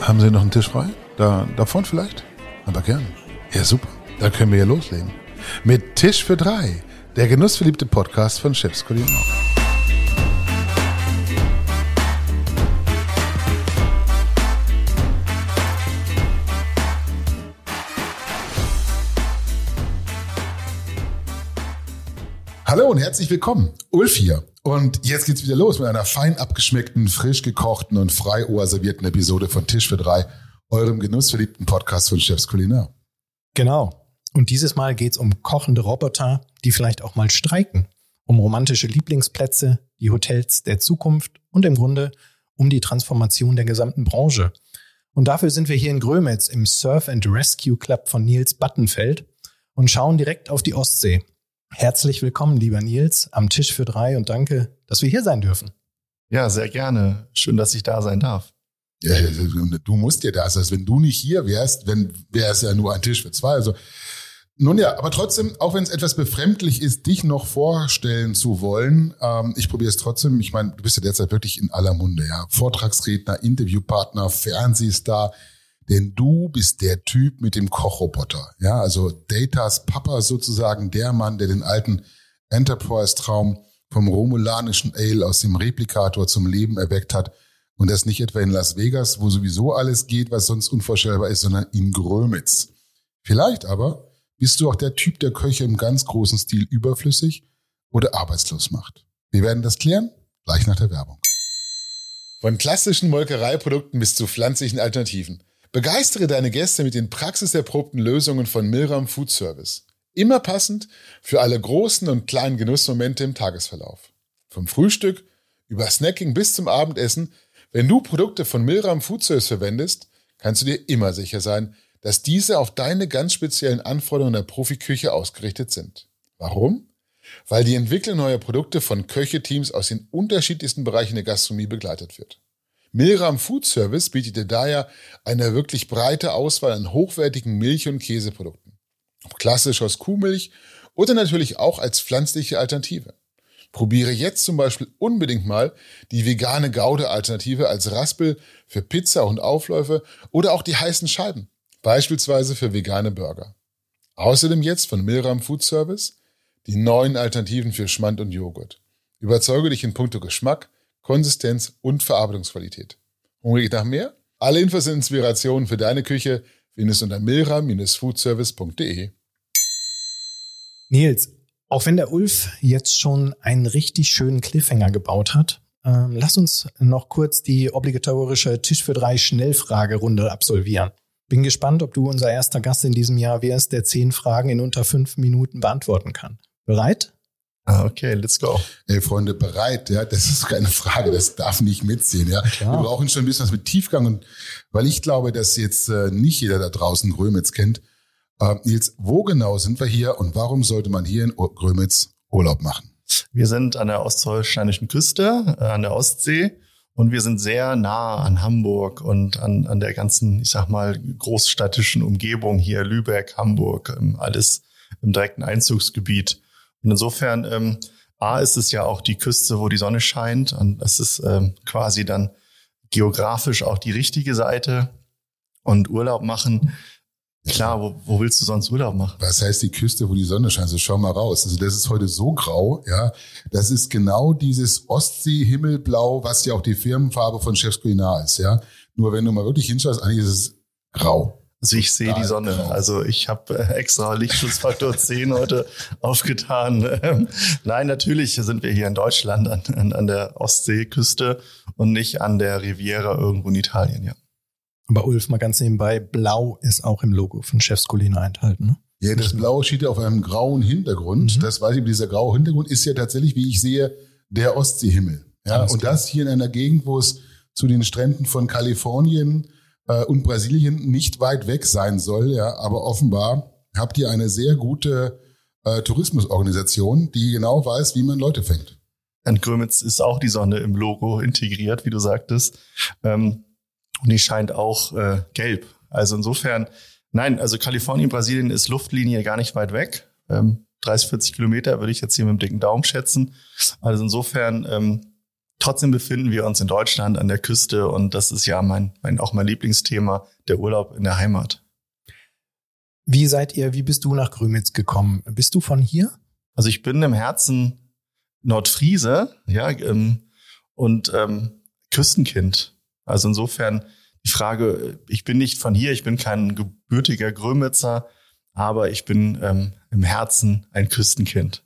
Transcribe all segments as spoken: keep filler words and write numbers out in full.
Haben Sie noch einen Tisch frei? Da, da vorne vielleicht? Aber gern. Ja, super. Dann können wir ja loslegen. Mit Tisch für drei, der genussverliebte Podcast von Chefs Culinar. Hallo und herzlich willkommen. Ulf hier. Und jetzt geht's wieder los mit einer fein abgeschmeckten, frisch gekochten und frei servierten Episode von Tisch für drei, eurem genussverliebten Podcast von Chefs Culinar. Genau. Und dieses Mal geht's um kochende Roboter, die vielleicht auch mal streiken. Um romantische Lieblingsplätze, die Hotels der Zukunft und im Grunde um die Transformation der gesamten Branche. Und dafür sind wir hier in Grömitz im Surf and Rescue Club von Nils Battenfeld und schauen direkt auf die Ostsee. Herzlich willkommen, lieber Nils, am Tisch für drei und danke, dass wir hier sein dürfen. Ja, sehr gerne. Schön, dass ich da sein darf. Ja, du musst ja da sein. Also wenn du nicht hier wärst, wenn wäre es ja nur ein Tisch für zwei. Also nun ja, aber trotzdem, auch wenn es etwas befremdlich ist, dich noch vorstellen zu wollen, ähm, ich probiere es trotzdem. Ich meine, du bist ja derzeit wirklich in aller Munde, ja. Vortragsredner, Interviewpartner, Fernsehstar. Denn du bist der Typ mit dem Kochroboter. Ja, also Datas Papa sozusagen, der Mann, der den alten Enterprise-Traum vom romulanischen Ale aus dem Replikator zum Leben erweckt hat. Und das nicht etwa in Las Vegas, wo sowieso alles geht, was sonst unvorstellbar ist, sondern in Grömitz. Vielleicht aber bist du auch der Typ, der Köche im ganz großen Stil überflüssig oder arbeitslos macht. Wir werden das klären, gleich nach der Werbung. Von klassischen Molkereiprodukten bis zu pflanzlichen Alternativen. Begeistere deine Gäste mit den praxiserprobten Lösungen von Milram Food Service. Immer passend für alle großen und kleinen Genussmomente im Tagesverlauf. Vom Frühstück über Snacking bis zum Abendessen. Wenn du Produkte von Milram Food Service verwendest, kannst du dir immer sicher sein, dass diese auf deine ganz speziellen Anforderungen der Profiküche ausgerichtet sind. Warum? Weil die Entwicklung neuer Produkte von Köcheteams aus den unterschiedlichsten Bereichen der Gastronomie begleitet wird. Milram Food Service bietet dir daher eine wirklich breite Auswahl an hochwertigen Milch- und Käseprodukten. Ob klassisch aus Kuhmilch oder natürlich auch als pflanzliche Alternative. Probiere jetzt zum Beispiel unbedingt mal die vegane Gouda-Alternative als Raspel für Pizza und Aufläufe oder auch die heißen Scheiben, beispielsweise für vegane Burger. Außerdem jetzt von Milram Food Service die neuen Alternativen für Schmand und Joghurt. Überzeuge dich in puncto Geschmack, Konsistenz und Verarbeitungsqualität. Hungrig nach mehr? Alle Infos und Inspirationen für deine Küche findest du unter milram Bindestrich foodservice punkt de. Nils, auch wenn der Ulf jetzt schon einen richtig schönen Cliffhanger gebaut hat, ähm, lass uns noch kurz die obligatorische Tisch für drei Schnellfragerunde absolvieren. Bin gespannt, ob du unser erster Gast in diesem Jahr wärst, der zehn Fragen in unter fünf Minuten beantworten kann. Bereit? Ah, okay, let's go. Ey, Freunde, bereit, ja, das ist keine Frage, das darf nicht mitziehen, ja. Klar. Wir brauchen schon ein bisschen was mit Tiefgang und weil ich glaube, dass jetzt äh, nicht jeder da draußen Grömitz kennt. Äh, Nils, wo genau sind wir hier und warum sollte man hier in Grömitz Urlaub machen? Wir sind an der ostholsteinischen Küste, äh, an der Ostsee und wir sind sehr nah an Hamburg und an, an der ganzen, ich sag mal, großstädtischen Umgebung hier, Lübeck, Hamburg, ähm, alles im direkten Einzugsgebiet. Und insofern, ähm, A, ist es ja auch die Küste, wo die Sonne scheint. Und das ist ähm, quasi dann geografisch auch die richtige Seite. Und Urlaub machen, klar, wo, wo willst du sonst Urlaub machen? Was heißt die Küste, wo die Sonne scheint? Also schau mal raus. Also das ist heute so grau, ja. Das ist genau dieses Ostsee-Himmelblau, was ja auch die Firmenfarbe von Chefs Culinar ist, ja. Nur wenn du mal wirklich hinschaust, eigentlich ist es grau. Also ich sehe die Sonne. Grau. Also ich habe extra Lichtschutzfaktor zehn heute aufgetan. Nein, natürlich sind wir hier in Deutschland an, an, an der Ostseeküste und nicht an der Riviera irgendwo in Italien, ja. Aber Ulf, mal ganz nebenbei, Blau ist auch im Logo von Chefs Culinar enthalten, ne? Ja, das Blaue steht ja auf einem grauen Hintergrund. Mhm. Das weiß ich, dieser graue Hintergrund ist ja tatsächlich, wie ich sehe, der Ostseehimmel. Ja, und das hier in einer Gegend, wo es zu den Stränden von Kalifornien und Brasilien nicht weit weg sein soll, ja, aber offenbar habt ihr eine sehr gute äh, Tourismusorganisation, die genau weiß, wie man Leute fängt. In Grömitz ist auch die Sonne im Logo integriert, wie du sagtest, ähm, und die scheint auch äh, gelb. Also insofern, nein, also Kalifornien, Brasilien ist Luftlinie gar nicht weit weg, ähm, dreißig, vierzig Kilometer würde ich jetzt hier mit dem dicken Daumen schätzen. Also insofern ähm, trotzdem befinden wir uns in Deutschland an der Küste und das ist ja mein, mein auch mein Lieblingsthema, der Urlaub in der Heimat. Wie seid ihr, wie bist du nach Grömitz gekommen? Bist du von hier? Also ich bin im Herzen Nordfriese, ja, ähm, und ähm, Küstenkind. Also insofern die Frage, ich bin nicht von hier, ich bin kein gebürtiger Grömitzer, aber ich bin ähm, im Herzen ein Küstenkind.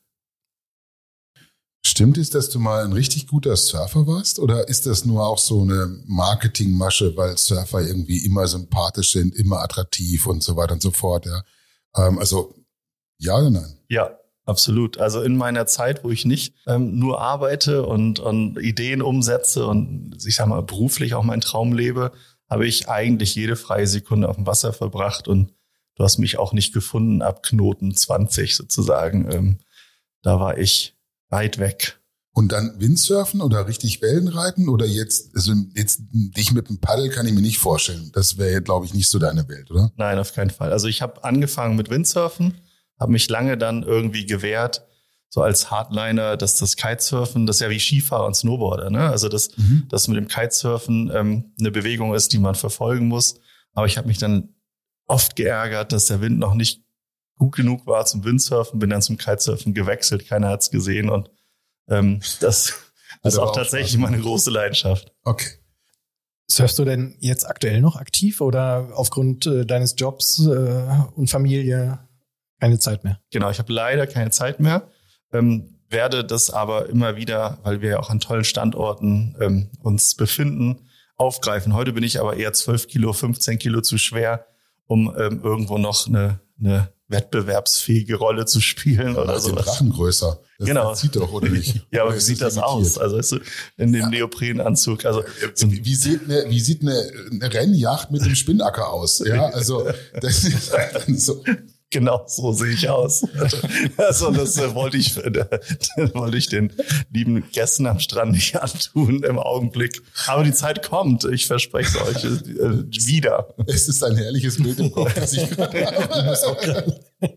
Stimmt es, dass du mal ein richtig guter Surfer warst? Oder ist das nur auch so eine Marketingmasche, weil Surfer irgendwie immer sympathisch sind, immer attraktiv und so weiter und so fort? Ja? Ähm, also ja oder nein? Ja, absolut. Also in meiner Zeit, wo ich nicht ähm, nur arbeite und, und Ideen umsetze und ich sag mal beruflich auch meinen Traum lebe, habe ich eigentlich jede freie Sekunde auf dem Wasser verbracht und du hast mich auch nicht gefunden ab Knoten zwanzig sozusagen. Ähm, da war ich weit weg. Und dann Windsurfen oder richtig Wellen reiten oder jetzt, also jetzt dich mit dem Paddel kann ich mir nicht vorstellen. Das wäre, glaube ich, nicht so deine Welt, oder? Nein, auf keinen Fall. Also ich habe angefangen mit Windsurfen, habe mich lange dann irgendwie gewehrt, so als Hardliner, dass das Kitesurfen, das ist ja wie Skifahrer und Snowboarder, ne? Also das, mhm. das mit dem Kitesurfen ähm, eine Bewegung ist, die man verfolgen muss. Aber ich habe mich dann oft geärgert, dass der Wind noch nicht gut genug war zum Windsurfen, bin dann zum Kitesurfen gewechselt, keiner hat's gesehen und ähm, das ist auch tatsächlich meine große Leidenschaft. Okay. Surfst du denn jetzt aktuell noch aktiv oder aufgrund äh, deines Jobs äh, und Familie keine Zeit mehr? Genau, ich habe leider keine Zeit mehr, ähm, werde das aber immer wieder, weil wir ja auch an tollen Standorten ähm, uns befinden, aufgreifen. Heute bin ich aber eher zwölf Kilo, fünfzehn Kilo zu schwer, um ähm, irgendwo noch eine, eine wettbewerbsfähige Rolle zu spielen oder so. Den Drachen größer. Das genau. Sieht doch, oder nicht? Ja, aber wie sieht das aus? Also weißt du, in dem ja. Neoprenanzug. Also wie, wie sieht eine, wie sieht eine, eine Rennjacht mit dem Spinnacker aus? Ja, also das ist dann so. Genau, so sehe ich aus. Also das äh, wollte ich, äh, wollte ich den lieben Gästen am Strand nicht antun im Augenblick. Aber die Zeit kommt, ich verspreche es euch äh, wieder. Es ist ein herrliches Bild im Kopf, das ich gerade habe.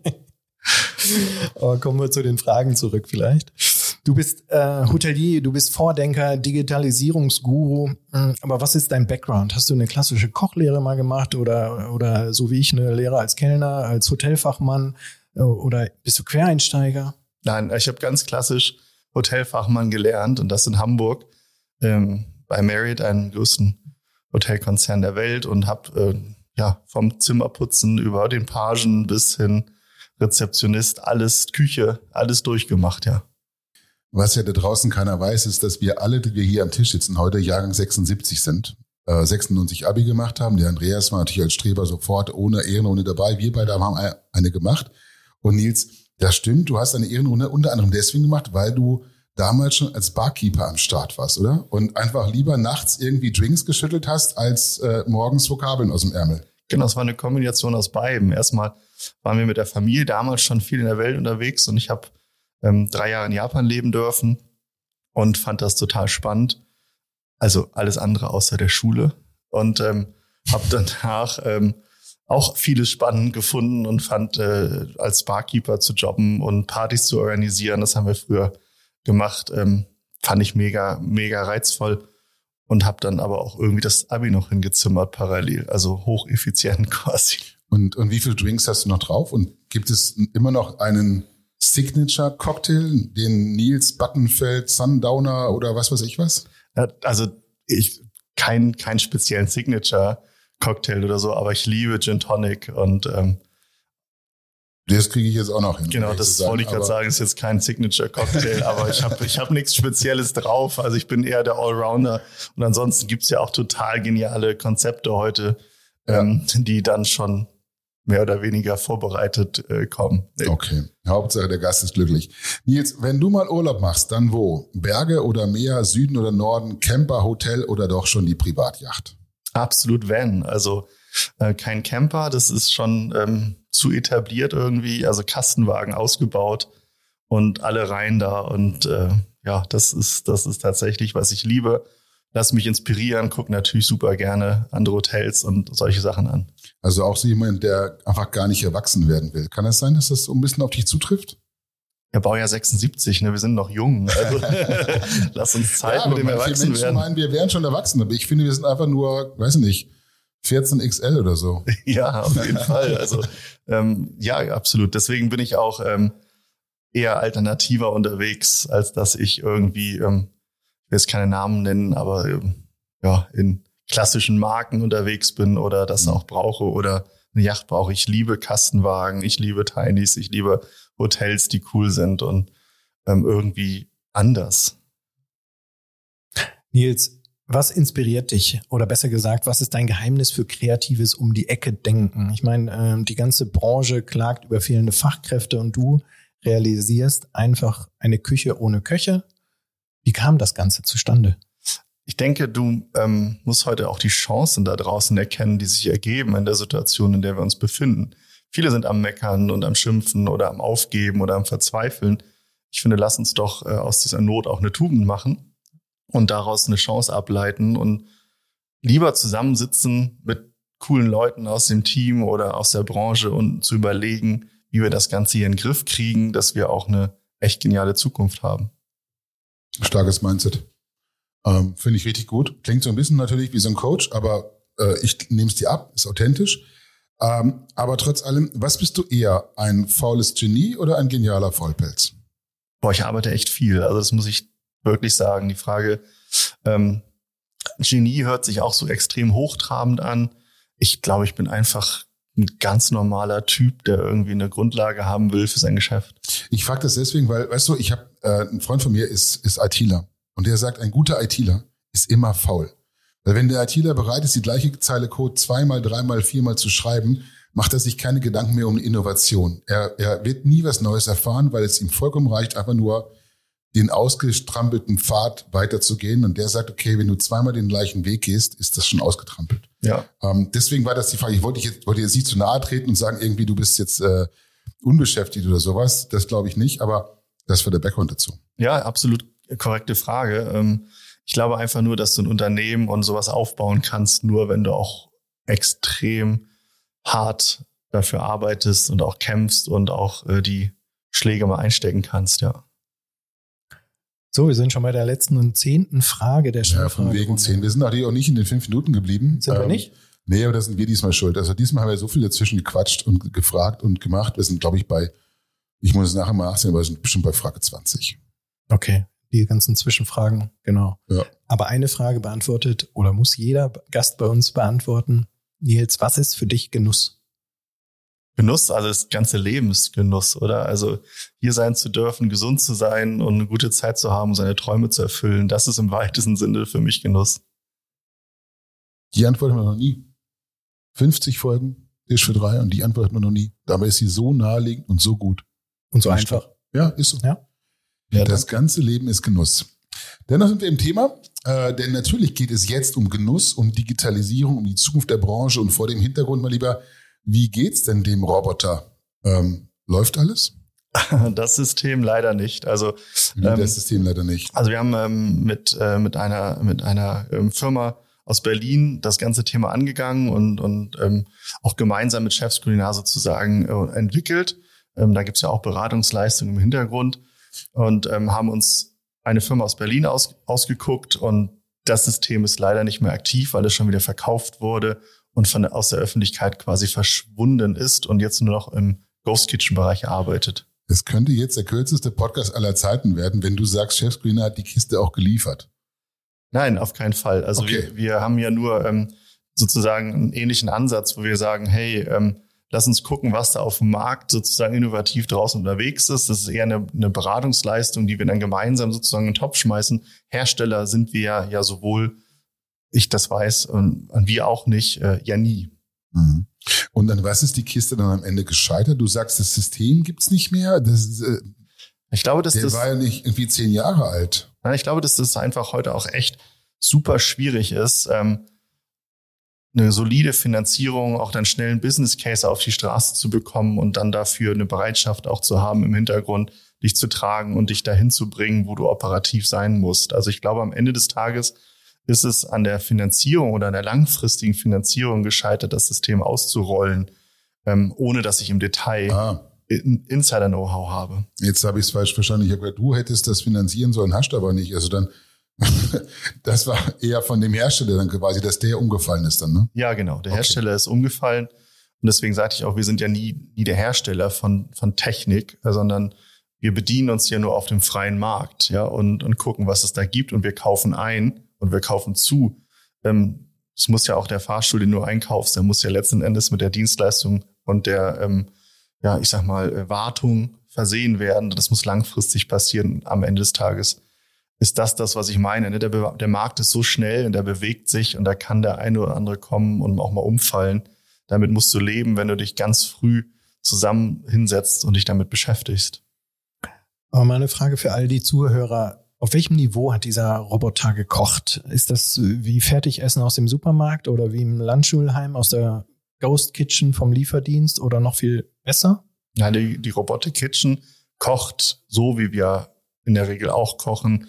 Aber kommen wir zu den Fragen zurück vielleicht. Du bist äh, Hotelier, du bist Vordenker, Digitalisierungsguru. Aber was ist dein Background? Hast du eine klassische Kochlehre mal gemacht oder oder so wie ich eine Lehre als Kellner, als Hotelfachmann oder bist du Quereinsteiger? Nein, ich habe ganz klassisch Hotelfachmann gelernt und das in Hamburg ähm, bei Marriott, einem größten Hotelkonzern der Welt und habe äh, ja vom Zimmerputzen über den Pagen bis hin Rezeptionist, alles Küche, alles durchgemacht, ja. Was ja da draußen keiner weiß, ist, dass wir alle, die wir hier am Tisch sitzen, heute Jahrgang sechsundsiebzig sind, äh, sechsundneunzig Abi gemacht haben. Der Andreas war natürlich als Streber sofort ohne Ehrenrunde dabei. Wir beide haben eine gemacht. Und Nils, das stimmt, du hast eine Ehrenrunde unter anderem deswegen gemacht, weil du damals schon als Barkeeper am Start warst, oder? Und einfach lieber nachts irgendwie Drinks geschüttelt hast, als äh, morgens Vokabeln aus dem Ärmel. Genau, es war eine Kombination aus beidem. Erstmal waren wir mit der Familie damals schon viel in der Welt unterwegs und ich habe ähm, drei Jahre in Japan leben dürfen und fand das total spannend. Also alles andere außer der Schule. Und ähm, habe danach ähm, auch vieles spannend gefunden und fand äh, als Barkeeper zu jobben und Partys zu organisieren, das haben wir früher gemacht, ähm, fand ich mega, mega reizvoll. Und habe dann aber auch irgendwie das Abi noch hingezimmert parallel, also hocheffizient quasi. Und, und wie viele Drinks hast du noch drauf? Und gibt es immer noch einen Signature-Cocktail, den Nils Battenfeld, Sundowner oder was weiß ich was? Ja, also ich kein kein speziellen Signature-Cocktail oder so, aber ich liebe Gin Tonic und ähm, das kriege ich jetzt auch noch hin. Genau, das wollte ich gerade sagen, ist jetzt kein Signature-Cocktail, aber ich habe ich hab nichts Spezielles drauf. Also ich bin eher der Allrounder. Und ansonsten gibt's ja auch total geniale Konzepte heute, ja. ähm, die dann schon mehr oder weniger vorbereitet äh, kommen. Okay, Hauptsache der Gast ist glücklich. Nils, wenn du mal Urlaub machst, dann wo? Berge oder Meer, Süden oder Norden, Camper, Hotel oder doch schon die Privatjacht? Absolut Van. Also äh, kein Camper, das ist schon ähm, zu etabliert irgendwie, also Kastenwagen ausgebaut und alle rein da und äh, ja, das ist das ist tatsächlich, was ich liebe. Lass mich inspirieren, guck natürlich super gerne andere Hotels und solche Sachen an. Also auch so jemand, der einfach gar nicht erwachsen werden will. Kann das sein, dass das so ein bisschen auf dich zutrifft? Ja, Baujahr sechsundsiebzig, ne? Wir sind noch jung. Also lass uns Zeit ja, mit dem Erwachsenen Menschen werden. meinen, wir wären schon erwachsen, aber ich finde, wir sind einfach nur, weiß nicht, vierzehn X L oder so. Ja, auf jeden Fall. Also ähm, ja, absolut. Deswegen bin ich auch ähm, eher alternativer unterwegs, als dass ich irgendwie, ähm, ich will jetzt keine Namen nennen, aber ähm, ja, in klassischen Marken unterwegs bin oder das auch brauche oder eine Yacht brauche. Ich liebe Kastenwagen, ich liebe Tinys, ich liebe Hotels, die cool sind und ähm, irgendwie anders. Nils, was inspiriert dich? Oder besser gesagt, was ist dein Geheimnis für kreatives um die Ecke denken? Ich meine, ähm, die ganze Branche klagt über fehlende Fachkräfte und du realisierst einfach eine Küche ohne Köche. Wie kam das Ganze zustande? Ich denke, du ähm, musst heute auch die Chancen da draußen erkennen, die sich ergeben in der Situation, in der wir uns befinden. Viele sind am Meckern und am Schimpfen oder am Aufgeben oder am Verzweifeln. Ich finde, lass uns doch äh, aus dieser Not auch eine Tugend machen und daraus eine Chance ableiten und lieber zusammensitzen mit coolen Leuten aus dem Team oder aus der Branche und zu überlegen, wie wir das Ganze hier in den Griff kriegen, dass wir auch eine echt geniale Zukunft haben. Starkes Mindset. Ähm, finde ich richtig gut. Klingt so ein bisschen natürlich wie so ein Coach, aber äh, ich nehme es dir ab, ist authentisch. Ähm, aber trotz allem, was bist du eher, ein faules Genie oder ein genialer Vollpelz? Boah, ich arbeite echt viel. Also das muss ich wirklich sagen. Die Frage, ähm, Genie hört sich auch so extrem hochtrabend an. Ich glaube, ich bin einfach ein ganz normaler Typ, der irgendwie eine Grundlage haben will für sein Geschäft. Ich frage das deswegen, weil, weißt du, ich habe äh, ein Freund von mir ist ist ITler und der sagt, ein guter ITler ist immer faul. Weil wenn der ITler bereit ist, die gleiche Zeile Code zweimal, dreimal, viermal zu schreiben, macht er sich keine Gedanken mehr um Innovation. Er, er wird nie was Neues erfahren, weil es ihm vollkommen reicht, einfach nur den ausgetrampelten Pfad weiterzugehen. Und der sagt, okay, wenn du zweimal den gleichen Weg gehst, ist das schon ausgetrampelt. Ja. Ähm, deswegen war das die Frage. Ich wollte jetzt, wollte jetzt nicht zu nahe treten und sagen, irgendwie du bist jetzt äh, unbeschäftigt oder sowas. Das glaube ich nicht, aber das war der Background dazu. Ja, absolut korrekte Frage. Ähm, Ich glaube einfach nur, dass du ein Unternehmen und sowas aufbauen kannst, nur wenn du auch extrem hart dafür arbeitest und auch kämpfst und auch äh, die Schläge mal einstecken kannst, ja. So, wir sind schon bei der letzten und zehnten Frage der Ja, von wegen zehn. Wir sind natürlich auch nicht in den fünf Minuten geblieben. Sind ähm, wir nicht? Nee, aber da sind wir diesmal schuld. Also diesmal haben wir so viel dazwischen gequatscht und gefragt und gemacht. Wir sind, glaube ich, bei, ich muss es nachher mal nachsehen, aber wir sind bestimmt bei Frage zwanzig. Okay. Die ganzen Zwischenfragen, genau. Ja. Aber eine Frage beantwortet oder muss jeder Gast bei uns beantworten. Nils, was ist für dich Genuss? Genuss, also das ganze Leben ist Genuss, oder? Also hier sein zu dürfen, gesund zu sein und eine gute Zeit zu haben, seine Träume zu erfüllen, das ist im weitesten Sinne für mich Genuss. Die Antwort haben wir noch nie. fünfzig Folgen, Tisch für drei und die Antwort haben wir noch nie. Dabei ist sie so naheliegend und so gut. Und so einfach. Ja, ist so. Ja. Ja, das ganze Leben ist Genuss. Dennoch sind wir im Thema, äh, denn natürlich geht es jetzt um Genuss, um Digitalisierung, um die Zukunft der Branche und vor dem Hintergrund mal lieber, wie geht's denn dem Roboter? Ähm, läuft alles? Das System leider nicht. Also Wie ähm, das System leider nicht. Also wir haben ähm, mit äh, mit einer mit einer ähm, Firma aus Berlin das ganze Thema angegangen und und ähm, auch gemeinsam mit Chefskulinar sozusagen äh, entwickelt. Ähm, da gibt's ja auch Beratungsleistungen im Hintergrund. Und ähm, haben uns eine Firma aus Berlin aus, ausgeguckt und das System ist leider nicht mehr aktiv, weil es schon wieder verkauft wurde und von der, aus der Öffentlichkeit quasi verschwunden ist und jetzt nur noch im Ghost Kitchen Bereich arbeitet. Es könnte jetzt der kürzeste Podcast aller Zeiten werden, wenn du sagst, Chefskulinar hat die Kiste auch geliefert. Nein, auf keinen Fall. Also Okay. wir, wir haben ja nur ähm, sozusagen einen ähnlichen Ansatz, wo wir sagen, hey, ähm, lass uns gucken, was da auf dem Markt sozusagen innovativ draußen unterwegs ist. Das ist eher eine, eine Beratungsleistung, die wir dann gemeinsam sozusagen in den Topf schmeißen. Hersteller sind wir ja, ja sowohl, ich das weiß, und, und wir auch nicht, äh, ja nie. Mhm. Und an was ist die Kiste dann am Ende gescheitert? Du sagst, das System gibt's nicht mehr. Das, äh, Ich glaube, dass der das, war ja nicht irgendwie zehn Jahre alt. ja, ich glaube, dass das einfach heute auch echt super schwierig ist, ähm, eine solide Finanzierung, auch dann schnell einen Business Case auf die Straße zu bekommen und dann dafür eine Bereitschaft auch zu haben, im Hintergrund dich zu tragen und dich dahin zu bringen, wo du operativ sein musst. Also ich glaube, am Ende des Tages ist es an der Finanzierung oder an der langfristigen Finanzierung gescheitert, das System auszurollen, ähm, ohne dass ich im Detail Ah. Insider-Know-how habe. Jetzt habe ich es falsch verstanden. Ich habe gesagt, du hättest das finanzieren sollen, hast aber nicht. Also dann, das war eher von dem Hersteller dann quasi, dass der umgefallen ist dann, ne? Ja, genau. Der Okay. Hersteller ist umgefallen. Und deswegen sagte ich auch, wir sind ja nie, nie der Hersteller von, von Technik, sondern wir bedienen uns ja nur auf dem freien Markt, ja, und, und gucken, was es da gibt. Und wir kaufen ein und wir kaufen zu. Ähm, es muss ja auch der Fahrstuhl, den du einkaufst, der muss ja letzten Endes mit der Dienstleistung und der, ähm, ja, ich sag mal, Wartung versehen werden. Das muss langfristig passieren. Am Ende des Tages ist das das, was ich meine. Ne? Der, Be- der Markt ist so schnell und der bewegt sich und da kann der eine oder andere kommen und auch mal umfallen. Damit musst du leben, wenn du dich ganz früh zusammen hinsetzt und dich damit beschäftigst. Aber mal eine Frage für all die Zuhörer. Auf welchem Niveau hat dieser Roboter gekocht? Ist das wie Fertigessen aus dem Supermarkt oder wie im Landschulheim aus der Ghost Kitchen vom Lieferdienst oder noch viel besser? Ja, die, die Robotic Kitchen kocht so, wie wir in der Regel auch kochen,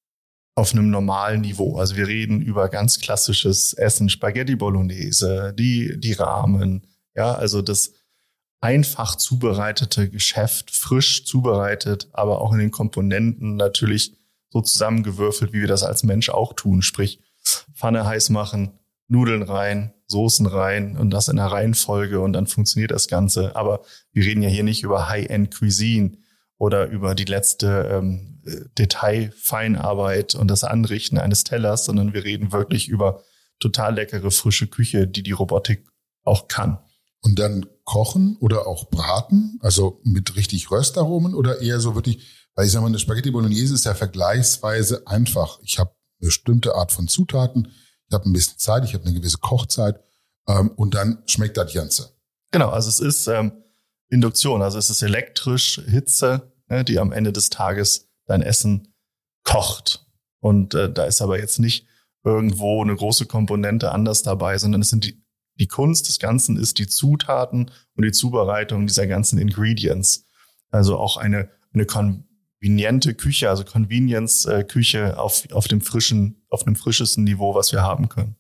auf einem normalen Niveau. Also wir reden über ganz klassisches Essen, Spaghetti Bolognese, die, die Ramen, ja, also das einfach zubereitete Geschäft, frisch zubereitet, aber auch in den Komponenten natürlich so zusammengewürfelt, wie wir das als Mensch auch tun. Sprich, Pfanne heiß machen, Nudeln rein, Soßen rein und das in der Reihenfolge und dann funktioniert das Ganze. Aber wir reden ja hier nicht über High-End Cuisine oder über die letzte ähm, Detailfeinarbeit und das Anrichten eines Tellers, sondern wir reden wirklich über total leckere, frische Küche, die die Robotik auch kann. Und dann kochen oder auch braten, also mit richtig Röstaromen oder eher so wirklich, weil ich sage mal, eine Spaghetti Bolognese ist ja vergleichsweise einfach. Ich habe eine bestimmte Art von Zutaten, ich habe ein bisschen Zeit, ich habe eine gewisse Kochzeit ähm, und dann schmeckt das Ganze. Genau, also es ist ähm, Induktion, also es ist elektrisch Hitze, ne, die am Ende des Tages dein Essen kocht. Und äh, da ist aber jetzt nicht irgendwo eine große Komponente anders dabei, sondern es sind die Die Kunst des Ganzen ist die Zutaten und die Zubereitung dieser ganzen Ingredients. Also auch eine, eine konveniente Küche, also Convenience-Küche auf, auf dem frischen, auf dem frischesten Niveau, was wir haben können.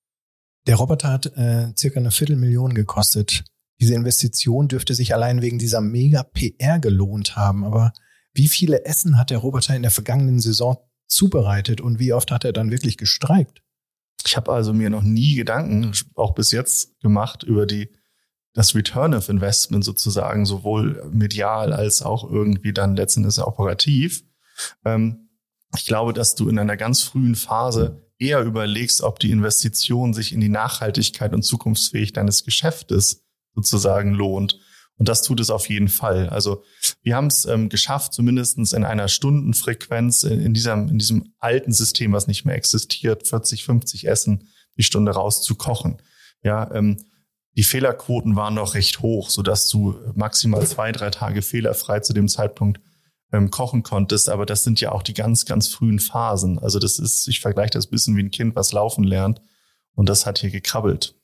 Der Roboter hat äh, circa eine Viertelmillion gekostet. Diese Investition dürfte sich allein wegen dieser Mega-P R gelohnt haben. Aber wie viele Essen hat der Roboter in der vergangenen Saison zubereitet und wie oft hat er dann wirklich gestreikt? Ich habe also mir noch nie Gedanken, auch bis jetzt, gemacht über die das Return of Investment sozusagen, sowohl medial als auch irgendwie dann letzten Endes operativ. Ähm, ich glaube, dass du in einer ganz frühen Phase eher überlegst, ob die Investition sich in die Nachhaltigkeit und Zukunftsfähigkeit deines Geschäftes sozusagen lohnt. Und das tut es auf jeden Fall. Also wir haben es ähm, geschafft, zumindest in einer Stundenfrequenz in, in, diesem, in diesem alten System, was nicht mehr existiert, vierzig, fünfzig Essen die Stunde rauszukochen. Ja, ähm, die Fehlerquoten waren noch recht hoch, sodass du maximal zwei, drei Tage fehlerfrei zu dem Zeitpunkt ähm, kochen konntest. Aber das sind ja auch die ganz, ganz frühen Phasen. Also das ist, ich vergleiche das ein bisschen wie ein Kind, was laufen lernt. Und das hat hier gekrabbelt.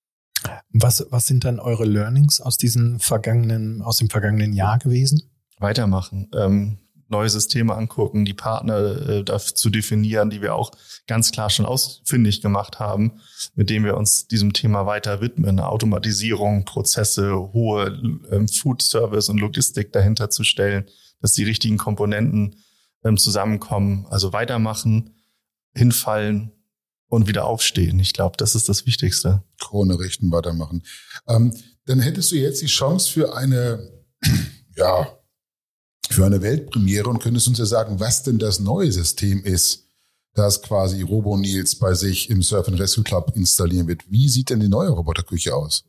Was, was sind dann eure Learnings aus diesem vergangenen, aus dem vergangenen Jahr gewesen? Weitermachen, ähm, neue Systeme angucken, die Partner äh, dafür zu definieren, die wir auch ganz klar schon ausfindig gemacht haben, mit denen wir uns diesem Thema weiter widmen. Automatisierung, Prozesse, hohe ähm, Food Service und Logistik dahinter zu stellen, dass die richtigen Komponenten ähm, zusammenkommen. Also weitermachen, hinfallen und wieder aufstehen. Ich glaube, das ist das Wichtigste. Krone richten, weitermachen. Ähm, dann hättest du jetzt die Chance für eine, ja, für eine Weltpremiere und könntest uns ja sagen, was denn das neue System ist, das quasi Robo-Nils bei sich im Surf and Rescue Club installieren wird. Wie sieht denn die neue Roboterküche aus?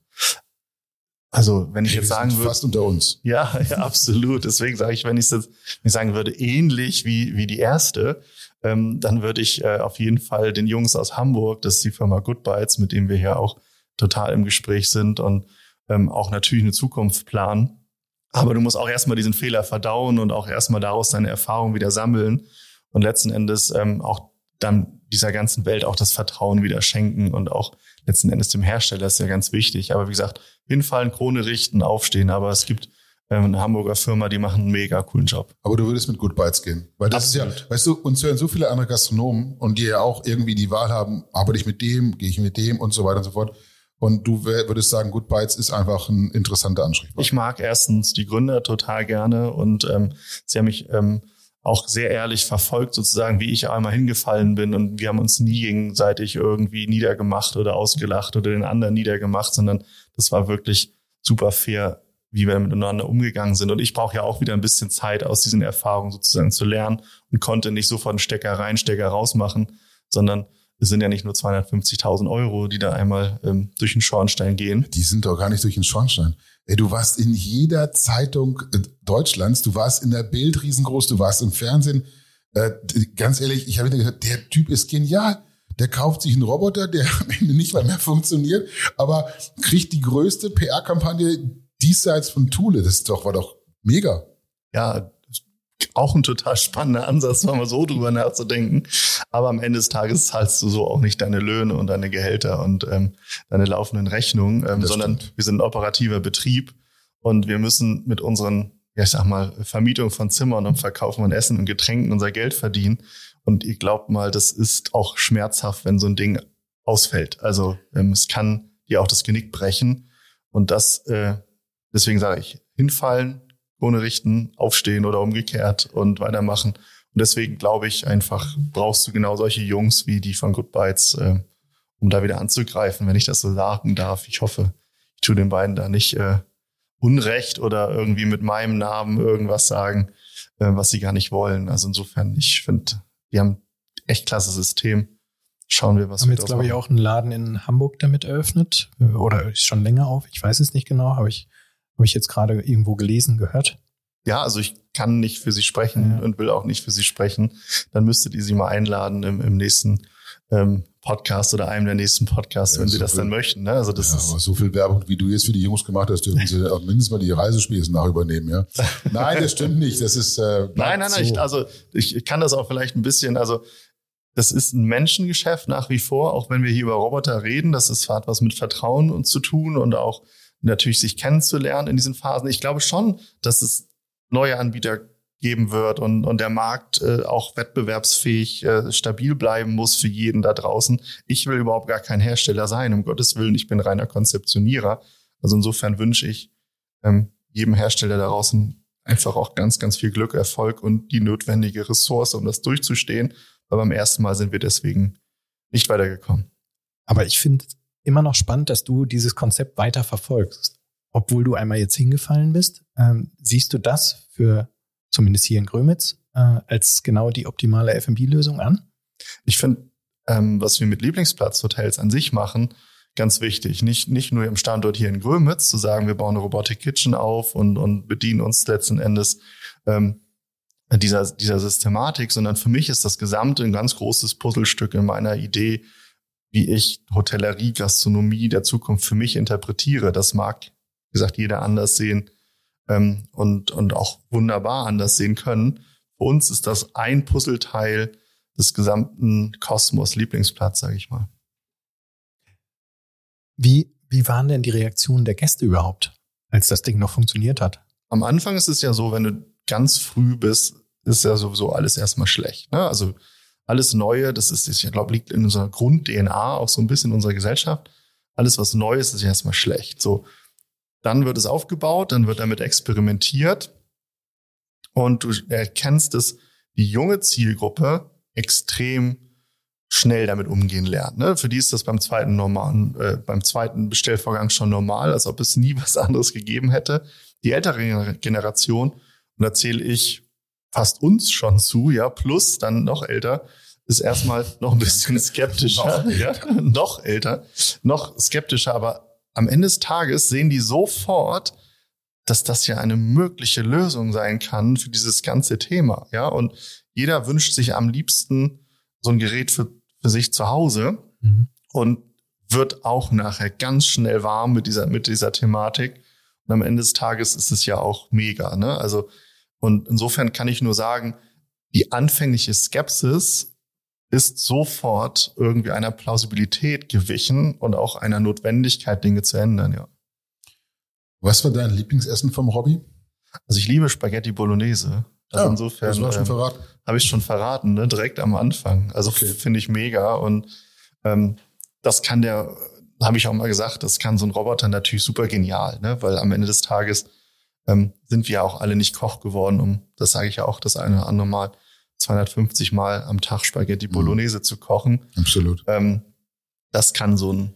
Also, wenn ich Wir jetzt sagen sind würde, fast unter uns. Ja, ja, absolut. Deswegen sage ich, wenn ich jetzt wenn ich sagen würde, ähnlich wie wie die erste, ähm, dann würde ich äh, auf jeden Fall den Jungs aus Hamburg, das ist die Firma Good Bites, mit dem wir hier auch total im Gespräch sind und ähm, auch natürlich eine Zukunft planen. Aber du musst auch erstmal diesen Fehler verdauen und auch erstmal daraus deine Erfahrungen wieder sammeln und letzten Endes ähm, auch dann dieser ganzen Welt auch das Vertrauen wieder schenken und auch letzten Endes dem Hersteller ist ja ganz wichtig. Aber wie gesagt, hinfallen, Krone richten, aufstehen. Aber es gibt ähm, eine Hamburger Firma, die machen einen mega coolen Job. Aber du würdest mit Good Bites gehen. Weil das Absolut. ist ja, weißt du, uns hören so viele andere Gastronomen und die ja auch irgendwie die Wahl haben, arbeite ich mit dem, gehe ich mit dem und so weiter und so fort. Und du würdest sagen, Good Bites ist einfach ein interessanter Ansprechpartner. Ich mag erstens die Gründer total gerne und ähm, sie haben mich ähm, auch sehr ehrlich verfolgt, sozusagen, wie ich einmal hingefallen bin. Und wir haben uns nie gegenseitig irgendwie niedergemacht oder ausgelacht oder den anderen niedergemacht, sondern das war wirklich super fair, wie wir miteinander umgegangen sind. Und ich brauche ja auch wieder ein bisschen Zeit, aus diesen Erfahrungen sozusagen zu lernen und konnte nicht sofort einen Stecker rein, Stecker raus machen, sondern es sind ja nicht nur zweihundertfünfzigtausend Euro, die da einmal ähm, durch den Schornstein gehen. Die sind doch gar nicht durch den Schornstein. Ey, du warst in jeder Zeitung Deutschlands, du warst in der Bild riesengroß, du warst im Fernsehen. Äh, ganz ehrlich, ich habe gesagt, der Typ ist genial. Der kauft sich einen Roboter, der am Ende nicht mal mehr funktioniert, aber kriegt die größte P R-Kampagne diesseits von Thule. Das ist doch, war doch mega. Ja, auch ein total spannender Ansatz, mal so drüber nachzudenken. Aber am Ende des Tages zahlst du so auch nicht deine Löhne und deine Gehälter und ähm, deine laufenden Rechnungen, ähm, sondern stimmt. Wir sind ein operativer Betrieb und wir müssen mit unseren, ja ich sag mal, Vermietung von Zimmern und Verkaufen von Essen und Getränken unser Geld verdienen. Und ihr glaubt mal, das ist auch schmerzhaft, wenn so ein Ding ausfällt. Also ähm, es kann dir auch das Genick brechen. Und das, äh, deswegen sage ich, hinfallen, ohne richten, aufstehen oder umgekehrt und weitermachen. Und deswegen glaube ich einfach, brauchst du genau solche Jungs wie die von Good Bites, äh, um da wieder anzugreifen, wenn ich das so sagen darf. Ich hoffe, ich tue den beiden da nicht äh, Unrecht oder irgendwie mit meinem Namen irgendwas sagen, äh, was sie gar nicht wollen. Also insofern, ich finde, die haben echt klasse System. Schauen wir, was wir wir jetzt, glaube ich, auch einen Laden in Hamburg damit eröffnet. Oder ist schon länger auf. Ich weiß es nicht genau. Habe ich, habe ich jetzt gerade irgendwo gelesen, gehört. Ja, also ich kann nicht für sie sprechen ja. und will auch nicht für sie sprechen. Dann müsstet ihr sie mal einladen im, im nächsten ähm, Podcast oder einem der nächsten Podcasts, ja, wenn so sie das viel, dann möchten. Ne? Also das ja, ist aber so viel Werbung, wie du jetzt für die Jungs gemacht hast, dürfen sie auch mindestens mal die Reisespesen nachübernehmen. Ja? Nein, das stimmt nicht. Das ist äh, nein, nein, nein. So. Ich, also ich kann das auch vielleicht ein bisschen. Also das ist ein Menschengeschäft nach wie vor, auch wenn wir hier über Roboter reden. Das ist, hat was mit Vertrauen uns zu tun und auch natürlich sich kennenzulernen in diesen Phasen. Ich glaube schon, dass es neue Anbieter geben wird und, und der Markt äh, auch wettbewerbsfähig, äh, stabil bleiben muss für jeden da draußen. Ich will überhaupt gar kein Hersteller sein, um Gottes Willen. Ich bin reiner Konzeptionierer. Also insofern wünsche ich ähm, jedem Hersteller da draußen einfach auch ganz, ganz viel Glück, Erfolg und die notwendige Ressource, um das durchzustehen. Aber beim ersten Mal sind wir deswegen nicht weitergekommen. Aber ich finde immer noch spannend, dass du dieses Konzept weiter verfolgst. Obwohl du einmal jetzt hingefallen bist, ähm, siehst du das für, zumindest hier in Grömitz, äh, als genau die optimale F und B-Lösung an? Ich finde, ähm, was wir mit Lieblingsplatzhotels an sich machen, ganz wichtig. Nicht, nicht nur im Standort hier in Grömitz zu sagen, wir bauen eine Robotic Kitchen auf und, und bedienen uns letzten Endes ähm, dieser, dieser Systematik, sondern für mich ist das Gesamte ein ganz großes Puzzlestück in meiner Idee, wie ich Hotellerie, Gastronomie der Zukunft für mich interpretiere. Das mag, wie gesagt, jeder anders sehen ähm, und, und auch wunderbar anders sehen können. Für uns ist das ein Puzzleteil des gesamten Kosmos Lieblingsplatz, sage ich mal. Wie, wie waren denn die Reaktionen der Gäste überhaupt, als das Ding noch funktioniert hat? Am Anfang ist es ja so, wenn du ganz früh bist, ist ja sowieso alles erstmal schlecht. Ne? Also alles Neue, das ist, ich glaube, liegt in unserer Grund-D N A, auch so ein bisschen in unserer Gesellschaft. Alles, was neu ist, ist ja erstmal schlecht. So, dann wird es aufgebaut, dann wird damit experimentiert und du erkennst, dass die junge Zielgruppe extrem schnell damit umgehen lernt. Ne? Für die ist das beim zweiten normalen, äh, beim zweiten Bestellvorgang schon normal, als ob es nie was anderes gegeben hätte. Die ältere Generation, und da zähle ich fast uns schon zu, ja, plus dann noch älter, ist erstmal noch ein bisschen skeptischer, noch, ja, noch älter, noch skeptischer, aber am Ende des Tages sehen die sofort, dass das ja eine mögliche Lösung sein kann für dieses ganze Thema, ja, und jeder wünscht sich am liebsten so ein Gerät für, für sich zu Hause mhm. und wird auch nachher ganz schnell warm mit dieser, mit dieser Thematik. Und am Ende des Tages ist es ja auch mega, ne? Also, und insofern kann ich nur sagen, die anfängliche Skepsis ist sofort irgendwie einer Plausibilität gewichen und auch einer Notwendigkeit, Dinge zu ändern, ja. Was war dein Lieblingsessen vom Hobby? Also ich liebe Spaghetti Bolognese. Also ja, insofern das war schon verraten. Ähm, habe ich schon verraten, ne? Direkt am Anfang. Also okay. Finde ich mega und ähm, das kann der habe ich auch mal gesagt, das kann so ein Roboter natürlich super genial, ne? Weil am Ende des Tages ähm, sind wir ja auch alle nicht Koch geworden, um, das sage ich ja auch das eine oder andere Mal, zweihundertfünfzig Mal am Tag Spaghetti Bolognese mhm. zu kochen. Absolut. Ähm, das kann so ein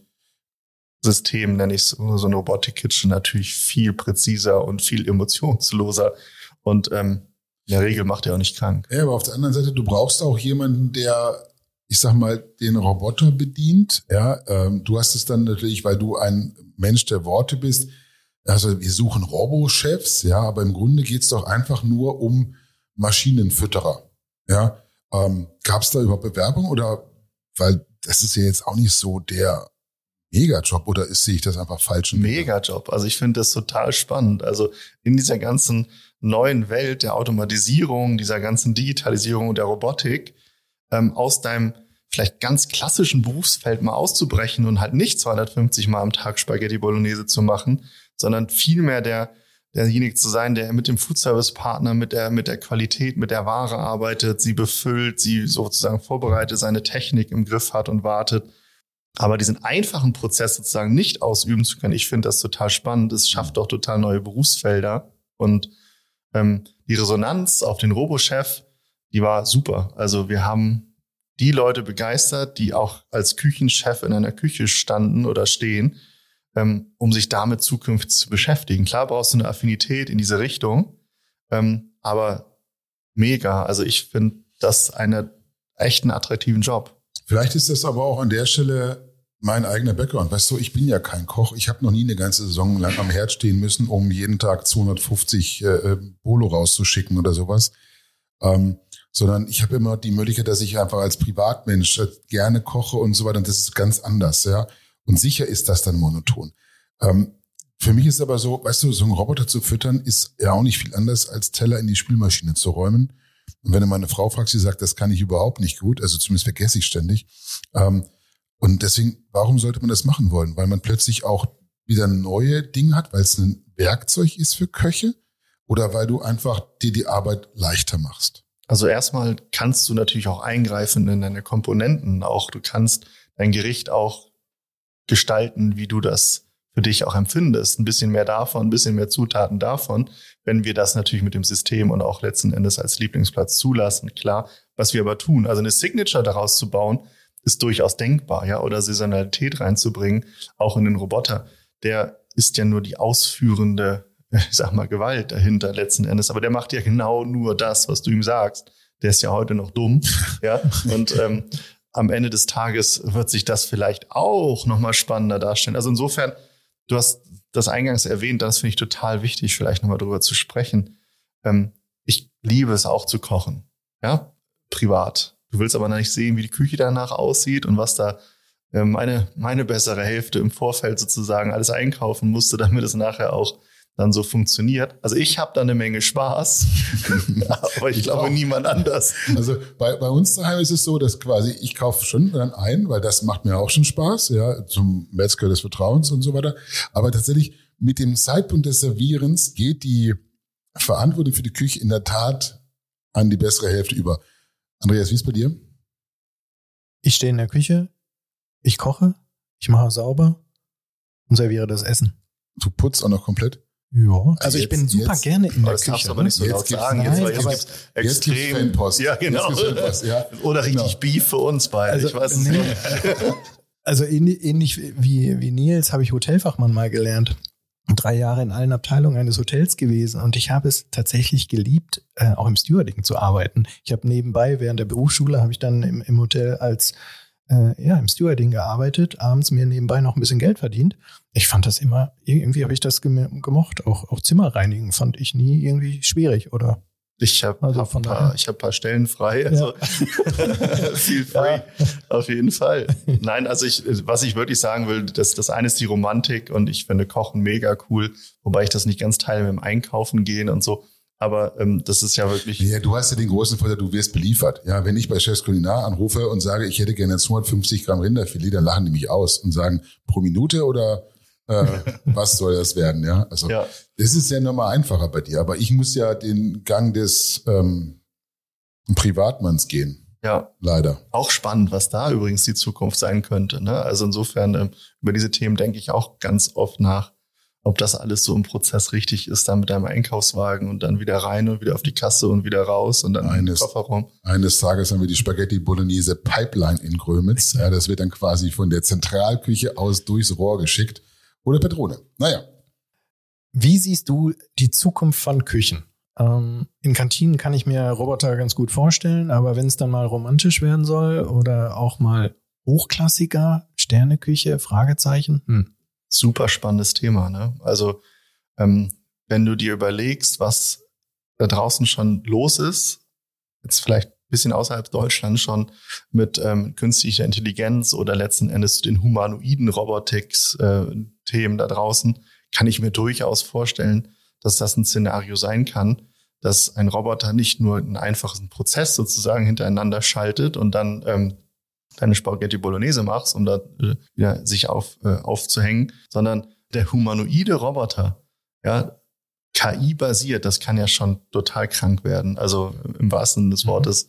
System, nenne ich so, so ein Robotic Kitchen, natürlich viel präziser und viel emotionsloser. Und ähm, in der Regel macht er auch nicht krank. Ja, aber auf der anderen Seite, du brauchst auch jemanden, der, ich sag mal, den Roboter bedient. Ja, ähm, du hast es dann natürlich, weil du ein Mensch der Worte bist. Also wir suchen Robo-Chefs, ja, aber im Grunde geht's doch einfach nur um Maschinenfütterer. Ja, ähm, gab es da überhaupt Bewerbung oder, weil das ist ja jetzt auch nicht so der Megajob, oder ist, sehe ich das einfach falsch? Megajob. Also ich finde das total spannend. Also in dieser ganzen neuen Welt der Automatisierung, dieser ganzen Digitalisierung und der Robotik, ähm, aus deinem vielleicht ganz klassischen Berufsfeld mal auszubrechen und halt nicht zweihundertfünfzig Mal am Tag Spaghetti Bolognese zu machen, sondern vielmehr der derjenige zu sein, der mit dem Foodservice-Partner, mit der, mit der Qualität, mit der Ware arbeitet, sie befüllt, sie sozusagen vorbereitet, seine Technik im Griff hat und wartet. Aber diesen einfachen Prozess sozusagen nicht ausüben zu können, ich finde das total spannend. Es schafft auch total neue Berufsfelder. Und ähm, die Resonanz auf den Robochef, die war super. Also wir haben die Leute begeistert, die auch als Küchenchef in einer Küche standen oder stehen, ähm, um sich damit zukünftig zu beschäftigen. Klar brauchst du eine Affinität in diese Richtung, ähm, aber mega. Also ich finde das einen echten attraktiven Job. Vielleicht ist das aber auch an der Stelle mein eigener Background. Weißt du, ich bin ja kein Koch. Ich habe noch nie eine ganze Saison lang am Herd stehen müssen, um jeden Tag zweihundertfünfzig äh, Bolo rauszuschicken oder sowas. Ähm, sondern ich habe immer die Möglichkeit, dass ich einfach als Privatmensch gerne koche und so weiter. Und das ist ganz anders, ja. Und sicher ist das dann monoton. Ähm, für mich ist aber so, weißt du, so einen Roboter zu füttern, ist ja auch nicht viel anders, als Teller in die Spülmaschine zu räumen. Und wenn du meine Frau fragst, sie sagt, das kann ich überhaupt nicht gut, also zumindest vergesse ich ständig. Ähm, und deswegen, warum sollte man das machen wollen? Weil man plötzlich auch wieder neue Dinge hat, weil es ein Werkzeug ist für Köche oder weil du einfach dir die Arbeit leichter machst? Also erstmal kannst du natürlich auch eingreifen in deine Komponenten. Auch du kannst dein Gericht auch gestalten, wie du das für dich auch empfindest. Ein bisschen mehr davon, ein bisschen mehr Zutaten davon. Wenn wir das natürlich mit dem System und auch letzten Endes als Lieblingsplatz zulassen, klar. Was wir aber tun, also eine Signature daraus zu bauen, ist durchaus denkbar, ja, oder Saisonalität reinzubringen, auch in den Roboter. Der ist ja nur die ausführende, ich sag mal, Gewalt dahinter letzten Endes. Aber der macht ja genau nur das, was du ihm sagst. Der ist ja heute noch dumm, ja. Und ähm, am Ende des Tages wird sich das vielleicht auch nochmal spannender darstellen. Also insofern, du hast das eingangs erwähnt, das finde ich total wichtig, vielleicht nochmal drüber zu sprechen. Ähm, ich liebe es auch zu kochen, ja, privat. Du willst aber noch nicht sehen, wie die Küche danach aussieht und was da äh, meine, meine bessere Hälfte im Vorfeld sozusagen alles einkaufen musste, damit es nachher auch dann so funktioniert. Also ich habe da eine Menge Spaß, aber ich, ich glaube auch. Niemand anders. Also bei, bei uns daheim ist es so, dass quasi ich kaufe schon dann ein, weil das macht mir auch schon Spaß, ja, zum Metzger des Vertrauens und so weiter. Aber tatsächlich mit dem Zeitpunkt des Servierens geht die Verantwortung für die Küche in der Tat an die bessere Hälfte über. Andreas, wie ist bei dir? Ich stehe in der Küche, ich koche, ich mache sauber und serviere das Essen. Du putzt auch noch komplett? Ja, also jetzt, ich bin super jetzt, gerne in der das Küche. Das darfst du aber nicht so laut sagen. Nein, jetzt, jetzt gibt's extrem, jetzt gibt's Fanpost. Ja, genau. Jetzt gibt's Fanpost, ja. Oder richtig genau. Beef für uns beide. Also, ich weiß es nee. nicht. Also ähnlich, ähnlich wie, wie Nils habe ich Hotelfachmann mal gelernt. Drei Jahre in allen Abteilungen eines Hotels gewesen und ich habe es tatsächlich geliebt, äh, auch im Stewarding zu arbeiten. Ich habe nebenbei, während der Berufsschule, habe ich dann im, im Hotel als äh, ja im Stewarding gearbeitet, abends mir nebenbei noch ein bisschen Geld verdient. Ich fand das immer, irgendwie habe ich das gem- gemocht. Auch, auch Zimmer reinigen fand ich nie irgendwie schwierig, oder? Ich habe also hab ein, paar, ich hab ein paar Stellen frei, also ja. Feel free, ja. Auf jeden Fall. Nein, also ich, was ich wirklich sagen will, das, das eine ist die Romantik und ich finde Kochen mega cool, wobei ich das nicht ganz teile mit dem Einkaufen gehen und so. Aber ähm, das ist ja wirklich... Ja, du hast ja den großen Vorteil, du wirst beliefert. Ja, wenn ich bei Chefs Culinar anrufe und sage, ich hätte gerne zweihundertfünfzig Gramm Rinderfilet, dann lachen die mich aus und sagen, pro Minute oder... äh, was soll das werden, ja? Also ja. Das ist ja nochmal einfacher bei dir, aber ich muss ja den Gang des ähm, Privatmanns gehen. Ja. Leider. Auch spannend, was da übrigens die Zukunft sein könnte. Ne? Also insofern, ähm, über diese Themen denke ich auch ganz oft nach, ob das alles so im Prozess richtig ist, dann mit einem Einkaufswagen und dann wieder rein und wieder auf die Kasse und wieder raus und dann eines, in den Kofferraum. Eines Tages haben wir die Spaghetti Bolognese Pipeline in Grömitz. Ja, das wird dann quasi von der Zentralküche aus durchs Rohr geschickt. Oder per Drohne. Naja. Wie siehst du die Zukunft von Küchen? Ähm, in Kantinen kann ich mir Roboter ganz gut vorstellen, aber wenn es dann mal romantisch werden soll oder auch mal hochklassiger, Sterneküche, Fragezeichen, hm. Super spannendes Thema, ne? Also ähm, wenn du dir überlegst, was da draußen schon los ist, jetzt vielleicht ein bisschen außerhalb Deutschlands schon mit ähm, künstlicher Intelligenz oder letzten Endes den humanoiden Robotics-Themen äh, da draußen, kann ich mir durchaus vorstellen, dass das ein Szenario sein kann, dass ein Roboter nicht nur einen einfachen Prozess sozusagen hintereinander schaltet und dann ähm, deine Spaghetti Bolognese machst, um da äh, wieder sich auf, äh, aufzuhängen, sondern der humanoide Roboter, ja, K I-basiert, das kann ja schon total krank werden, also im wahrsten Sinne des Wortes.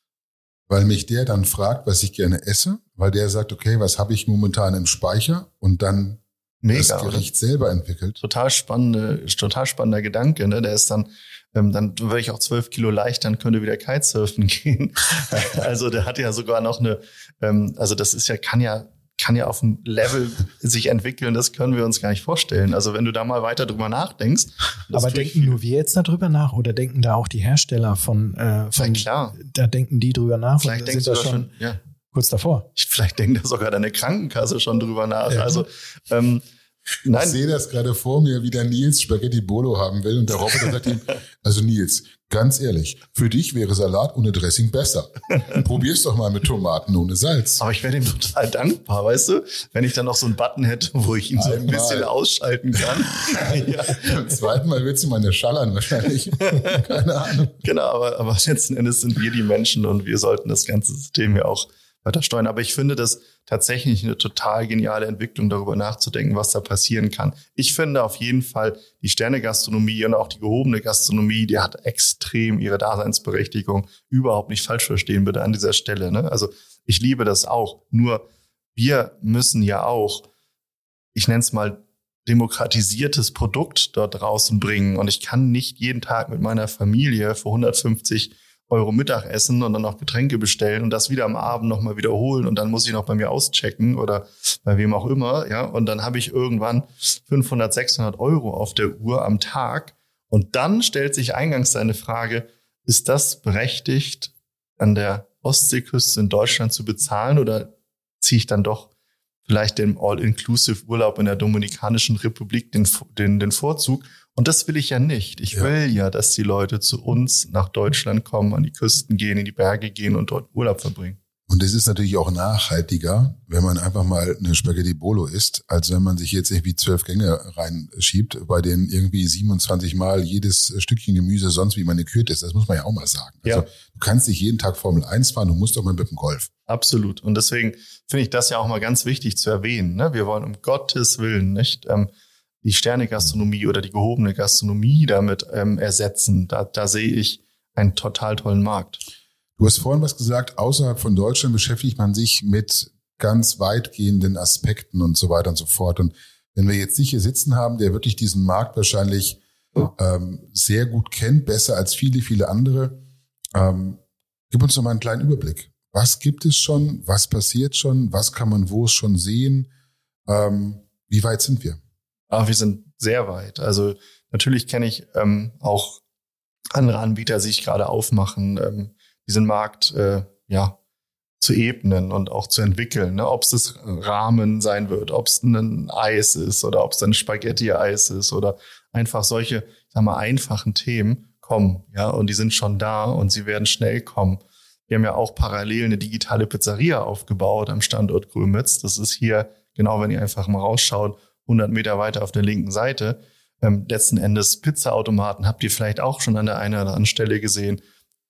Weil mich der dann fragt, was ich gerne esse, weil der sagt, okay, was habe ich momentan im Speicher und dann Mega, das Gericht oder? selber entwickelt. Total spannende, total spannender Gedanke, ne? Der ist dann, ähm, dann würde ich auch zwölf Kilo leichter, dann könnte wieder Kitesurfen gehen. Also der hat ja sogar noch eine, ähm, also das ist ja, kann ja, kann ja auf ein Level sich entwickeln, das können wir uns gar nicht vorstellen. Also wenn du da mal weiter drüber nachdenkst. Aber denken nur wir jetzt darüber nach oder denken da auch die Hersteller von, äh, von klar. Da denken die drüber nach? Vielleicht und denkst sind du da schon, schon, ja. Kurz davor. Vielleicht denkt da sogar deine Krankenkasse schon drüber nach. Ja. Also, ähm, nein. Ich sehe das gerade vor mir, wie der Nils Spaghetti Bolo haben will und der Roboter sagt ihm, also Nils, ganz ehrlich, für dich wäre Salat ohne Dressing besser. Probier's doch mal mit Tomaten ohne Salz. Aber ich wäre dem total dankbar, weißt du, wenn ich dann noch so einen Button hätte, wo ich ihn so ein bisschen ausschalten kann. Ja. Beim zweiten Mal willst du meine schallern wahrscheinlich. Keine Ahnung. Genau, aber, aber letzten Endes sind wir die Menschen und wir sollten das ganze System ja auch weiter steuern. Aber ich finde das tatsächlich eine total geniale Entwicklung, darüber nachzudenken, was da passieren kann. Ich finde auf jeden Fall, die Sternegastronomie und auch die gehobene Gastronomie, die hat extrem ihre Daseinsberechtigung. Überhaupt nicht falsch verstehen, bitte an dieser Stelle. Ne? Also ich liebe das auch. Nur wir müssen ja auch, ich nenne es mal, demokratisiertes Produkt dort draußen bringen. Und ich kann nicht jeden Tag mit meiner Familie für hundertfünfzig Euro Mittagessen und dann noch Getränke bestellen und das wieder am Abend nochmal wiederholen und dann muss ich noch bei mir auschecken oder bei wem auch immer, ja, und dann habe ich irgendwann fünfhundert, sechshundert Euro auf der Uhr am Tag und dann stellt sich eingangs eine Frage, ist das berechtigt, an der Ostseeküste in Deutschland zu bezahlen oder ziehe ich dann doch vielleicht dem All-Inclusive-Urlaub in der Dominikanischen Republik den, den, den Vorzug? Und das will ich ja nicht. Ich ja. will ja, dass die Leute zu uns nach Deutschland kommen, an die Küsten gehen, in die Berge gehen und dort Urlaub verbringen. Und es ist natürlich auch nachhaltiger, wenn man einfach mal eine Spaghetti Bolo isst, als wenn man sich jetzt irgendwie zwölf Gänge reinschiebt, bei denen irgendwie siebenundzwanzig Mal jedes Stückchen Gemüse sonst wie manikürt ist. Das muss man ja auch mal sagen. Also ja. Du kannst nicht jeden Tag Formel eins fahren, du musst doch mal mit dem Golf. Absolut. Und deswegen finde ich das ja auch mal ganz wichtig zu erwähnen. Ne? Wir wollen um Gottes Willen nicht ähm, die Sternegastronomie oder die gehobene Gastronomie damit ähm, ersetzen. Da, da sehe ich einen total tollen Markt. Du hast vorhin was gesagt, außerhalb von Deutschland beschäftigt man sich mit ganz weitgehenden Aspekten und so weiter und so fort. Und wenn wir jetzt dich hier sitzen haben, der wirklich diesen Markt wahrscheinlich ähm, sehr gut kennt, besser als viele, viele andere, ähm, gib uns doch mal einen kleinen Überblick. Was gibt es schon? Was passiert schon? Was kann man wo schon sehen? Ähm, wie weit sind wir? Ah, wir sind sehr weit. Also natürlich kenne ich ähm, auch andere Anbieter, die sich gerade aufmachen, ähm, diesen Markt äh, ja zu ebnen und auch zu entwickeln. Ne? Ob es das Ramen sein wird, ob es ein Eis ist oder ob es ein Spaghetti-Eis ist oder einfach solche, ich sag mal, einfachen Themen kommen. Ja, und die sind schon da und sie werden schnell kommen. Wir haben ja auch parallel eine digitale Pizzeria aufgebaut am Standort Grömitz. Das ist hier, genau wenn ihr einfach mal rausschaut, hundert Meter weiter auf der linken Seite. Ähm, letzten Endes Pizzaautomaten habt ihr vielleicht auch schon an der einen oder anderen Stelle gesehen.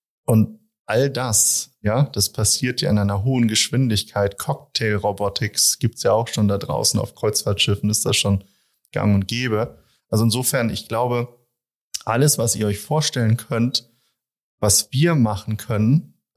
Und all das, ja, das passiert ja in einer hohen Geschwindigkeit. Cocktail-Robotics gibt's ja auch schon da draußen. Auf Kreuzfahrtschiffen ist das schon gang und gäbe. Also insofern, ich glaube, alles, was ihr euch vorstellen könnt, was wir machen können,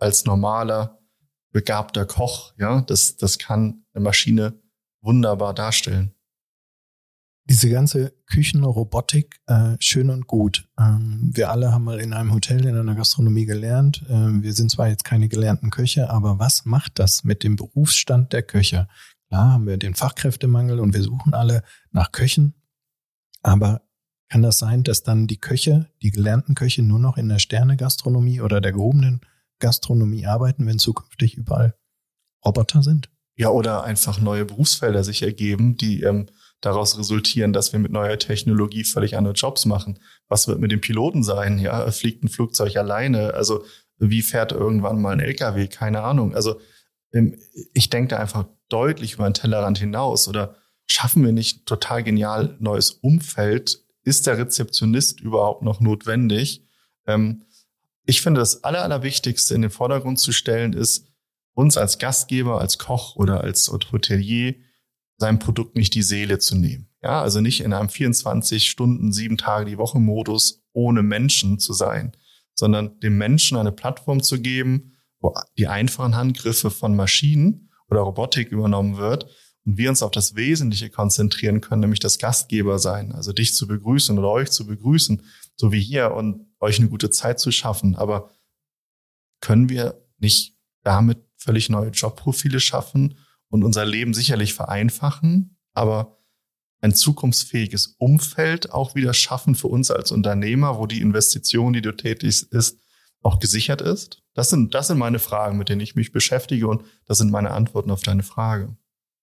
als normaler, begabter Koch. Ja, das, das kann eine Maschine wunderbar darstellen. Diese ganze Küchenrobotik, äh, schön und gut. Ähm, wir alle haben mal in einem Hotel, in einer Gastronomie gelernt. Ähm, wir sind zwar jetzt keine gelernten Köche, aber was macht das mit dem Berufsstand der Köche? Klar haben wir den Fachkräftemangel und wir suchen alle nach Köchen. Aber kann das sein, dass dann die Köche, die gelernten Köche nur noch in der Sterne-Gastronomie oder der gehobenen Gastronomie arbeiten, wenn zukünftig überall Roboter sind? Ja, oder einfach neue Berufsfelder sich ergeben, die ähm, daraus resultieren, dass wir mit neuer Technologie völlig andere Jobs machen. Was wird mit den Piloten sein? Ja, fliegt ein Flugzeug alleine? Also wie fährt irgendwann mal ein L K W? Keine Ahnung. Also ähm, ich denke da einfach deutlich über den Tellerrand hinaus. Oder schaffen wir nicht ein total genial neues Umfeld? Ist der Rezeptionist überhaupt noch notwendig? Ähm, ich finde, das Aller, Allerwichtigste in den Vordergrund zu stellen ist, uns als Gastgeber, als Koch oder als Hotelier seinem Produkt nicht die Seele zu nehmen. Ja, also nicht in einem vierundzwanzig Stunden, sieben Tage die Woche Modus ohne Menschen zu sein, sondern dem Menschen eine Plattform zu geben, wo die einfachen Handgriffe von Maschinen oder Robotik übernommen wird und wir uns auf das Wesentliche konzentrieren können, nämlich das Gastgeber sein, also dich zu begrüßen oder euch zu begrüßen, so wie hier, und euch eine gute Zeit zu schaffen. Aber können wir nicht damit völlig neue Jobprofile schaffen und unser Leben sicherlich vereinfachen, aber ein zukunftsfähiges Umfeld auch wieder schaffen für uns als Unternehmer, wo die Investition, die du tätig ist, auch gesichert ist? Das sind, das sind meine Fragen, mit denen ich mich beschäftige, und das sind meine Antworten auf deine Frage.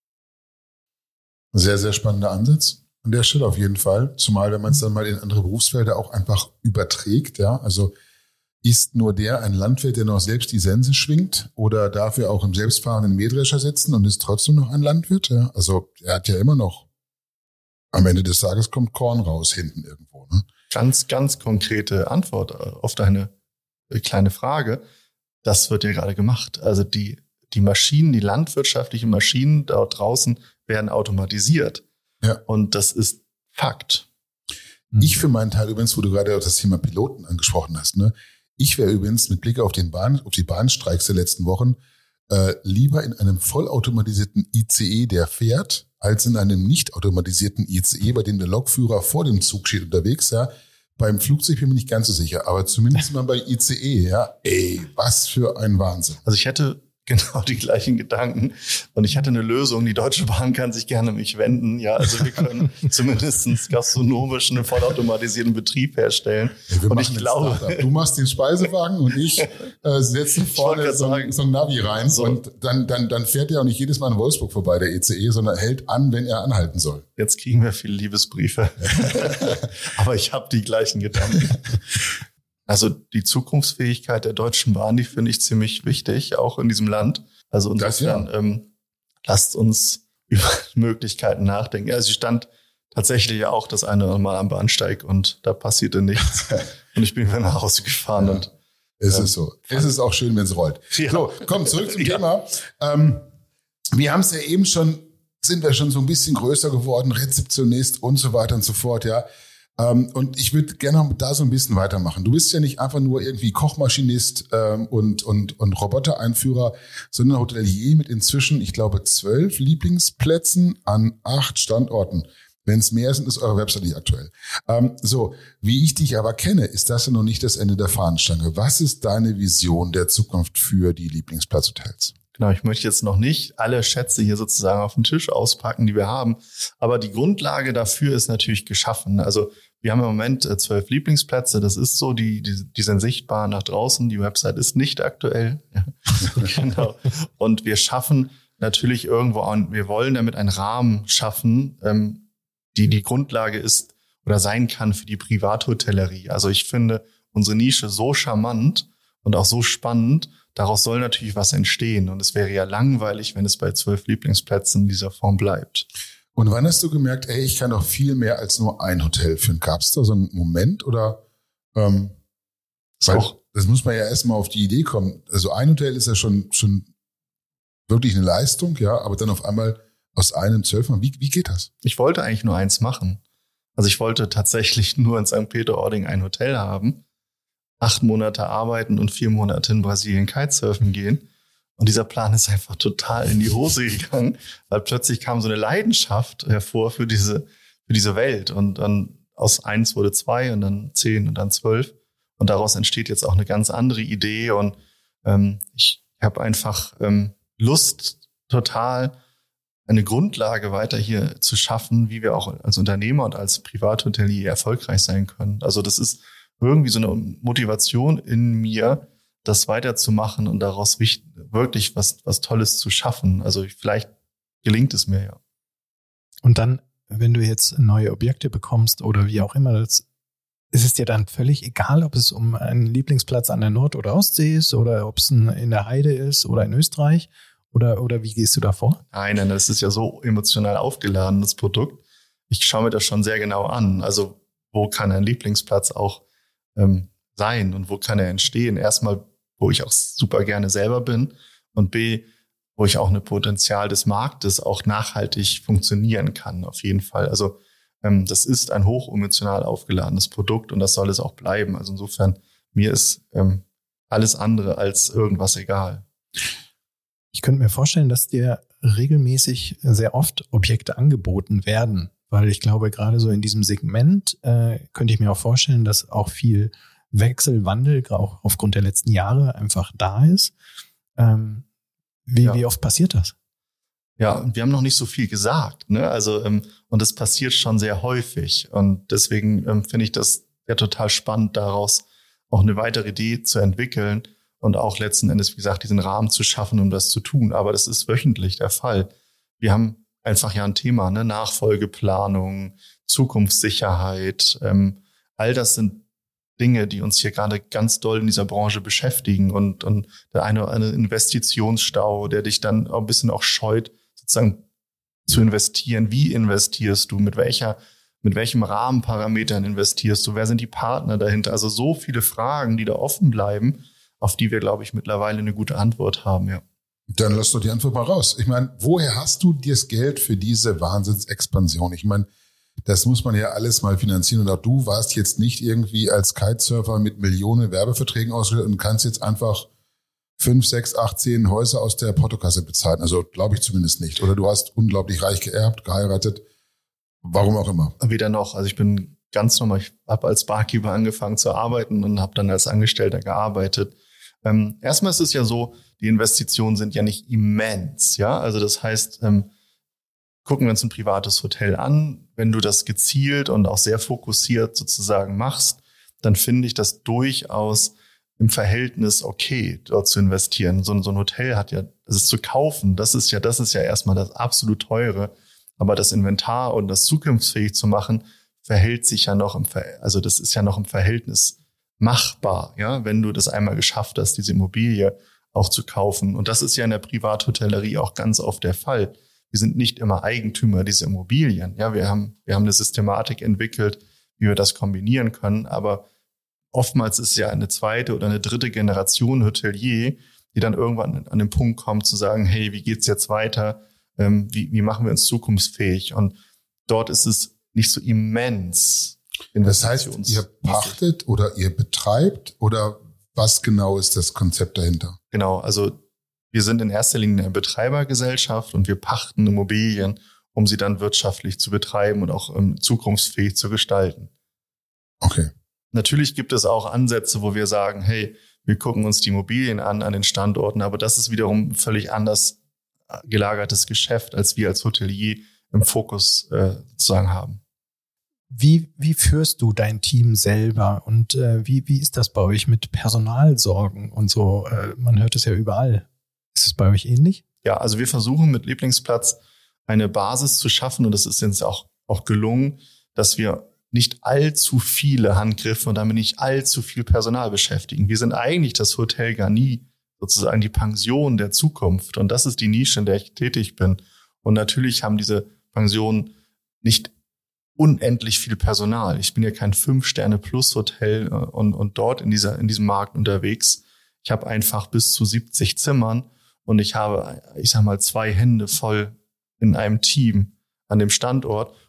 Sehr, sehr spannender Ansatz an der Stelle auf jeden Fall. Zumal, wenn man es dann mal in andere Berufsfelder auch einfach überträgt, ja, also ist nur der ein Landwirt, der noch selbst die Sense schwingt, oder darf er auch im selbstfahrenden Mähdrescher sitzen und ist trotzdem noch ein Landwirt? Ja? Also er hat ja immer noch, am Ende des Tages kommt Korn raus hinten irgendwo. Ne? Ganz, ganz konkrete Antwort auf deine kleine Frage. Das wird ja gerade gemacht. Also die, die Maschinen, die landwirtschaftlichen Maschinen dort draußen werden automatisiert. Ja. Und das ist Fakt. Ich für meinen Teil übrigens, wo du gerade das Thema Piloten angesprochen hast, ne? Ich wäre übrigens mit Blick auf den Bahn, auf die Bahnstreiks der letzten Wochen äh, lieber in einem vollautomatisierten I C E, der fährt, als in einem nicht automatisierten I C E, bei dem der Lokführer vor dem Zug steht unterwegs. Ja, beim Flugzeug bin ich nicht ganz so sicher, aber zumindest mal bei I C E. Ja, ey, was für ein Wahnsinn. Also ich hätte genau die gleichen Gedanken und ich hatte eine Lösung. Die Deutsche Bahn kann sich gerne an mich wenden. Ja, also wir können zumindest gastronomisch einen vollautomatisierten Betrieb herstellen. Ja, wir und machen ich glaube, Startup. Du machst den Speisewagen und ich äh, setze vorne so, so ein Navi rein, so. Und dann, dann, dann fährt er auch nicht jedes Mal in Wolfsburg vorbei, der I C E, sondern hält an, wenn er anhalten soll. Jetzt kriegen wir viele Liebesbriefe. Aber ich habe die gleichen Gedanken. Also die Zukunftsfähigkeit der Deutschen Bahn, die finde ich ziemlich wichtig, auch in diesem Land. Also insofern ja. ähm, lasst uns über Möglichkeiten nachdenken. Also ich stand tatsächlich ja auch das eine oder andere Mal am Bahnsteig und da passierte nichts. Und ich bin wieder nach Hause gefahren. Ja, und es ähm, ist so. Es ist auch schön, wenn es rollt. Ja. So, komm, zurück zum ja. Thema. Ähm, wir haben es ja eben schon, sind wir schon so ein bisschen größer geworden, Rezeptionist und so weiter und so fort, ja. Und ich würde gerne da so ein bisschen weitermachen. Du bist ja nicht einfach nur irgendwie Kochmaschinist ähm, und, und, und Robotereinführer, sondern Hotelier mit inzwischen, ich glaube, zwölf Lieblingsplätzen an acht Standorten. Wenn es mehr sind, ist eure Website nicht aktuell. Ähm, so, wie ich dich aber kenne, ist das ja noch nicht das Ende der Fahnenstange. Was ist deine Vision der Zukunft für die Lieblingsplatzhotels? Genau, ich möchte jetzt noch nicht alle Schätze hier sozusagen auf den Tisch auspacken, die wir haben. Aber die Grundlage dafür ist natürlich geschaffen. Also wir haben im Moment zwölf Lieblingsplätze. Das ist so, die, die, die sind sichtbar nach draußen. Die Website ist nicht aktuell. Genau. Und wir schaffen natürlich irgendwo an, wir wollen damit einen Rahmen schaffen, ähm, die die Grundlage ist oder sein kann für die Privathotellerie. Also ich finde unsere Nische so charmant und auch so spannend. Daraus soll natürlich was entstehen. Und es wäre ja langweilig, wenn es bei zwölf Lieblingsplätzen in dieser Form bleibt. Und wann hast du gemerkt, ey, ich kann doch viel mehr als nur ein Hotel führen? Gab es da so einen Moment oder? Ähm, weil, auch. Das muss man ja erstmal auf die Idee kommen. Also ein Hotel ist ja schon schon wirklich eine Leistung, ja, aber dann auf einmal aus einem zwölf Mal. Wie, wie geht das? Ich wollte eigentlich nur eins machen. Also ich wollte tatsächlich nur in Sankt Peter-Ording ein Hotel haben. acht Monate arbeiten und vier Monate in Brasilien Kitesurfen gehen. Und dieser Plan ist einfach total in die Hose gegangen, weil plötzlich kam so eine Leidenschaft hervor für diese, für diese Welt. Und dann aus eins wurde zwei und dann zehn und dann zwölf. Und daraus entsteht jetzt auch eine ganz andere Idee. Und ähm, ich habe einfach ähm, Lust, total eine Grundlage weiter hier zu schaffen, wie wir auch als Unternehmer und als Privathotelier erfolgreich sein können. Also das ist irgendwie so eine Motivation in mir, das weiterzumachen und daraus wirklich was, was Tolles zu schaffen. Also vielleicht gelingt es mir ja. Und dann, wenn du jetzt neue Objekte bekommst oder wie auch immer, das, ist es dir dann völlig egal, ob es um einen Lieblingsplatz an der Nord- oder Ostsee ist oder ob es in der Heide ist oder in Österreich? Oder, oder wie gehst du da vor? Nein, nein, das ist ja so emotional aufgeladen, das Produkt. Ich schaue mir das schon sehr genau an. Also wo kann ein Lieblingsplatz auch ähm, sein und wo kann er entstehen? Erstmal, wo ich auch super gerne selber bin und B, wo ich auch ein Potenzial des Marktes auch nachhaltig funktionieren kann, auf jeden Fall. Also ähm, das ist ein hochemotional aufgeladenes Produkt und das soll es auch bleiben. Also insofern, mir ist ähm, alles andere als irgendwas egal. Ich könnte mir vorstellen, dass dir regelmäßig sehr oft Objekte angeboten werden, weil ich glaube, gerade so in diesem Segment äh, könnte ich mir auch vorstellen, dass auch viel Wechselwandel, auch aufgrund der letzten Jahre, einfach da ist. Ähm, wie, ja. wie oft passiert das? Ja, wir haben noch nicht so viel gesagt, ne? Also ähm, und das passiert schon sehr häufig und deswegen ähm, finde ich das ja total spannend, daraus auch eine weitere Idee zu entwickeln und auch letzten Endes, wie gesagt, diesen Rahmen zu schaffen, um das zu tun. Aber das ist wöchentlich der Fall. Wir haben einfach ja ein Thema, ne? Nachfolgeplanung, Zukunftssicherheit, ähm, all das sind Dinge, die uns hier gerade ganz doll in dieser Branche beschäftigen und, und der eine oder andere Investitionsstau, der dich dann auch ein bisschen auch scheut, sozusagen zu investieren. Wie investierst du? Mit welcher, mit welchem Rahmenparametern investierst du? Wer sind die Partner dahinter? Also so viele Fragen, die da offen bleiben, auf die wir, glaube ich, mittlerweile eine gute Antwort haben, ja. Dann lass doch die Antwort mal raus. Ich meine, woher hast du das Geld für diese Wahnsinnsexpansion? Ich meine, das muss man ja alles mal finanzieren. Und auch du warst jetzt nicht irgendwie als Kitesurfer mit Millionen Werbeverträgen ausgestattet und kannst jetzt einfach fünf, sechs, acht, zehn Häuser aus der Portokasse bezahlen. Also glaube ich zumindest nicht. Oder du hast unglaublich reich geerbt, geheiratet. Warum auch immer. Weder noch. Also ich bin ganz normal, ich habe als Barkeeper angefangen zu arbeiten und habe dann als Angestellter gearbeitet. Ähm, erstmal ist es ja so, die Investitionen sind ja nicht immens. Ja, also das heißt, ähm, gucken wir uns ein privates Hotel an. Wenn du das gezielt und auch sehr fokussiert sozusagen machst, dann finde ich das durchaus im Verhältnis okay, dort zu investieren. So, so ein Hotel hat ja, das ist zu kaufen, das ist ja, das ist ja erstmal das absolut teure. Aber das Inventar und das zukunftsfähig zu machen, verhält sich ja noch im, Ver- also das ist ja noch im Verhältnis machbar, ja, wenn du das einmal geschafft hast, diese Immobilie auch zu kaufen. Und das ist ja in der Privathotellerie auch ganz oft der Fall. Wir sind nicht immer Eigentümer dieser Immobilien. Ja, wir haben, wir haben eine Systematik entwickelt, wie wir das kombinieren können. Aber oftmals ist es ja eine zweite oder eine dritte Generation Hotelier, die dann irgendwann an den Punkt kommt zu sagen, hey, wie geht's jetzt weiter? Ähm, wie, wie machen wir uns zukunftsfähig? Und dort ist es nicht so immens. Das heißt, ihr pachtet oder ihr betreibt oder was genau ist das Konzept dahinter? Genau, also wir sind in erster Linie eine Betreibergesellschaft und wir pachten Immobilien, um sie dann wirtschaftlich zu betreiben und auch ähm, zukunftsfähig zu gestalten. Okay. Natürlich gibt es auch Ansätze, wo wir sagen, hey, wir gucken uns die Immobilien an, an den Standorten, aber das ist wiederum ein völlig anders gelagertes Geschäft, als wir als Hotelier im Fokus äh, sozusagen haben. Wie, wie führst du dein Team selber und äh, wie, wie ist das bei euch mit Personalsorgen und so? Äh, man hört es ja überall. Ist es bei euch ähnlich? Ja, also wir versuchen mit Lieblingsplatz eine Basis zu schaffen und das ist uns auch, auch gelungen, dass wir nicht allzu viele Handgriffe und damit nicht allzu viel Personal beschäftigen. Wir sind eigentlich das Hotel Garni, sozusagen die Pension der Zukunft und das ist die Nische, in der ich tätig bin. Und natürlich haben diese Pensionen nicht unendlich viel Personal. Ich bin ja kein Fünf-Sterne-Plus-Hotel und, und dort in dieser, in diesem Markt unterwegs. Ich habe einfach bis zu siebzig Zimmern und ich habe, ich sag mal, zwei Hände voll in einem Team an dem Standort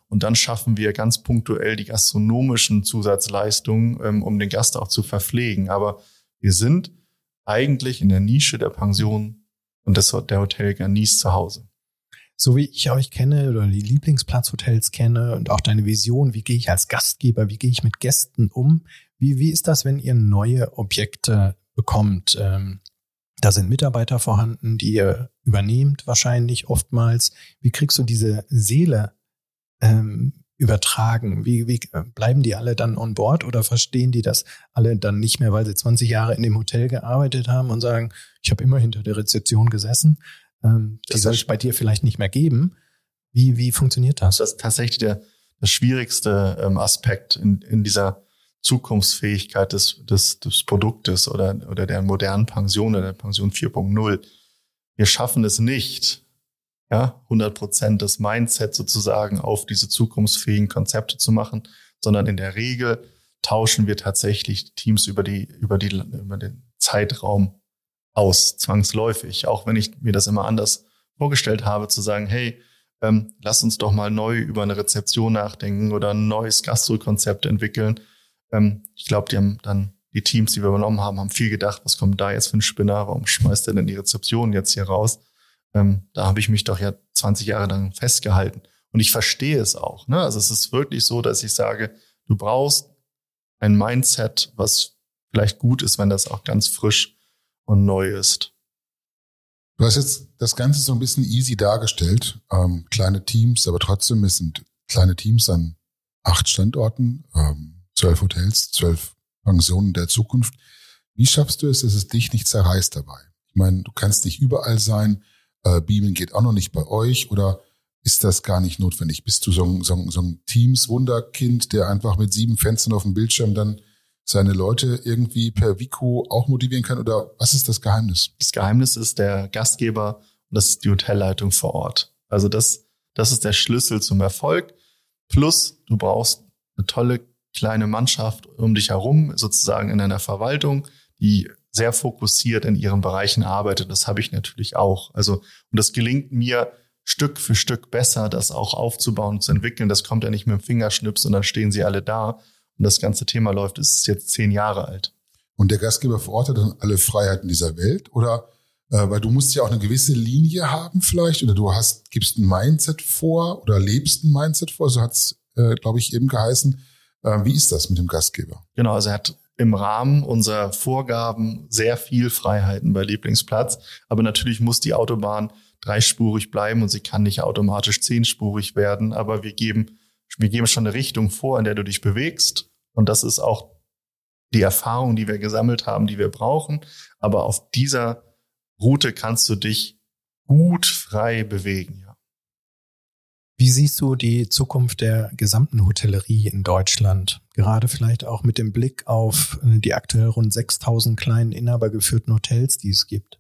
Und dann schaffen wir ganz punktuell die gastronomischen Zusatzleistungen, ähm, um den Gast auch zu verpflegen. Aber wir sind eigentlich in der Nische der Pension und des, der Hotel Garnis zu Hause. So wie ich euch kenne oder die Lieblingsplatzhotels kenne und auch deine Vision, wie gehe ich als Gastgeber, wie gehe ich mit Gästen um? Wie, wie ist das, wenn ihr neue Objekte bekommt? Ähm, da sind Mitarbeiter vorhanden, die ihr übernehmt wahrscheinlich oftmals. Wie kriegst du diese Seele ähm, übertragen? Wie, wie bleiben die alle dann on board oder verstehen die das alle dann nicht mehr, weil sie zwanzig Jahre in dem Hotel gearbeitet haben und sagen, ich habe immer hinter der Rezeption gesessen? Ähm, die soll es bei dir vielleicht nicht mehr geben. Wie, wie funktioniert das? Das ist tatsächlich der, der schwierigste ähm, Aspekt in, in dieser Zukunftsfähigkeit des, des, des Produktes oder, oder der modernen Pension oder der Pension vier Punkt null. Wir schaffen es nicht, ja, hundert Prozent das Mindset sozusagen auf diese zukunftsfähigen Konzepte zu machen, sondern in der Regel tauschen wir tatsächlich Teams über die, über die, über den Zeitraum aus, zwangsläufig. Auch wenn ich mir das immer anders vorgestellt habe, zu sagen, hey, ähm, lass uns doch mal neu über eine Rezeption nachdenken oder ein neues Gastro-Konzept entwickeln. Ähm, ich glaube, die haben dann, die Teams, die wir übernommen haben, haben viel gedacht, was kommt da jetzt für ein Spinner, warum schmeißt der denn die Rezeption jetzt hier raus? Ähm, da habe ich mich doch ja zwanzig Jahre lang festgehalten. Und ich verstehe es auch. Ne? Also es ist wirklich so, dass ich sage, du brauchst ein Mindset, was vielleicht gut ist, wenn das auch ganz frisch und neu ist. Du hast jetzt das Ganze so ein bisschen easy dargestellt. Ähm, kleine Teams, aber trotzdem, es sind kleine Teams an acht Standorten, ähm, zwölf Hotels, zwölf Pensionen der Zukunft. Wie schaffst du es, dass es dich nicht zerreißt dabei? Ich meine, du kannst nicht überall sein. Äh, Beamen geht auch noch nicht bei euch. Oder ist das gar nicht notwendig? Bist du so ein, so ein, so ein Teams-Wunderkind, der einfach mit sieben Fenstern auf dem Bildschirm dann seine Leute irgendwie per Vico auch motivieren kann? Oder was ist das Geheimnis? Das Geheimnis ist der Gastgeber und das ist die Hotelleitung vor Ort. Also das, das ist der Schlüssel zum Erfolg. Plus, du brauchst eine tolle kleine Mannschaft um dich herum, sozusagen in einer Verwaltung, die sehr fokussiert in ihren Bereichen arbeitet. Das habe ich natürlich auch. Also, und das gelingt mir Stück für Stück besser, das auch aufzubauen und zu entwickeln. Das kommt ja nicht mit dem Fingerschnips und dann stehen sie alle da. Und das ganze Thema läuft, ist jetzt zehn Jahre alt. Und der Gastgeber vor Ort hat dann alle Freiheiten dieser Welt? Oder, äh, weil du musst ja auch eine gewisse Linie haben vielleicht, oder du hast, gibst ein Mindset vor oder lebst ein Mindset vor, so hat es, äh, glaube ich, eben geheißen. Äh, wie ist das mit dem Gastgeber? Genau, also er hat im Rahmen unserer Vorgaben sehr viel Freiheiten bei Lieblingsplatz. Aber natürlich muss die Autobahn dreispurig bleiben und sie kann nicht automatisch zehnspurig werden. Aber wir geben, wir geben schon eine Richtung vor, in der du dich bewegst. Und das ist auch die Erfahrung, die wir gesammelt haben, die wir brauchen. Aber auf dieser Route kannst du dich gut frei bewegen, ja. Wie siehst du die Zukunft der gesamten Hotellerie in Deutschland? Gerade vielleicht auch mit dem Blick auf die aktuell rund sechstausend kleinen inhabergeführten Hotels, die es gibt.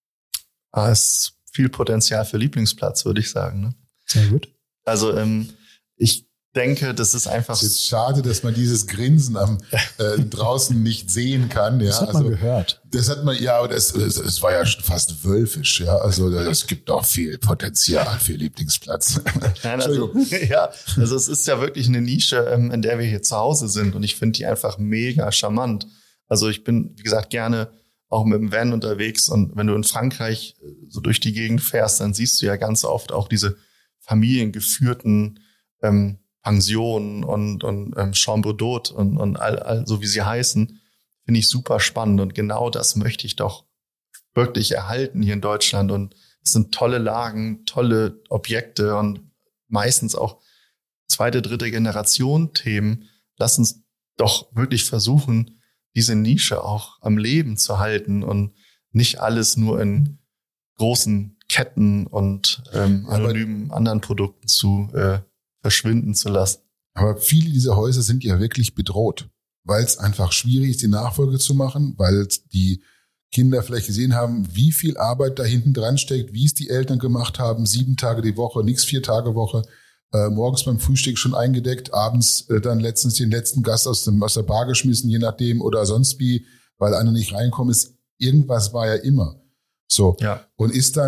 Ah, es ist viel Potenzial für Lieblingsplatz, würde ich sagen. Ne? Sehr gut. Also ähm, ich denke, das ist einfach... Es ist schade, dass man dieses Grinsen am äh, draußen nicht sehen kann. Ja, das hat also, man gehört. Das hat man, ja, aber das, das, das war ja schon fast wölfisch. Ja, also es gibt auch viel Potenzial für Lieblingsplatz. Nein, also, ja, also es ist ja wirklich eine Nische, in der wir hier zu Hause sind und ich finde die einfach mega charmant. Also ich bin, wie gesagt, gerne auch mit dem Van unterwegs und wenn du in Frankreich so durch die Gegend fährst, dann siehst du ja ganz oft auch diese familiengeführten ähm, Pensionen und, und ähm, Chambre d'Hôte und, und all, all, so wie sie heißen, finde ich super spannend. Und genau das möchte ich doch wirklich erhalten hier in Deutschland. Und es sind tolle Lagen, tolle Objekte und meistens auch zweite, dritte Generation Themen. Lass uns doch wirklich versuchen, diese Nische auch am Leben zu halten und nicht alles nur in großen Ketten und ähm, anonymen anderen Produkten zu äh, verschwinden zu lassen. Aber viele dieser Häuser sind ja wirklich bedroht, weil es einfach schwierig ist, die Nachfolge zu machen, weil die Kinder vielleicht gesehen haben, wie viel Arbeit da hinten dran steckt, wie es die Eltern gemacht haben, sieben Tage die Woche, nix vier Tage Woche, äh, morgens beim Frühstück schon eingedeckt, abends äh, dann letztens den letzten Gast aus dem aus der Bar geschmissen, je nachdem, oder sonst wie, weil einer nicht reinkommt ist. Irgendwas war ja immer so. Ja. Und ist dann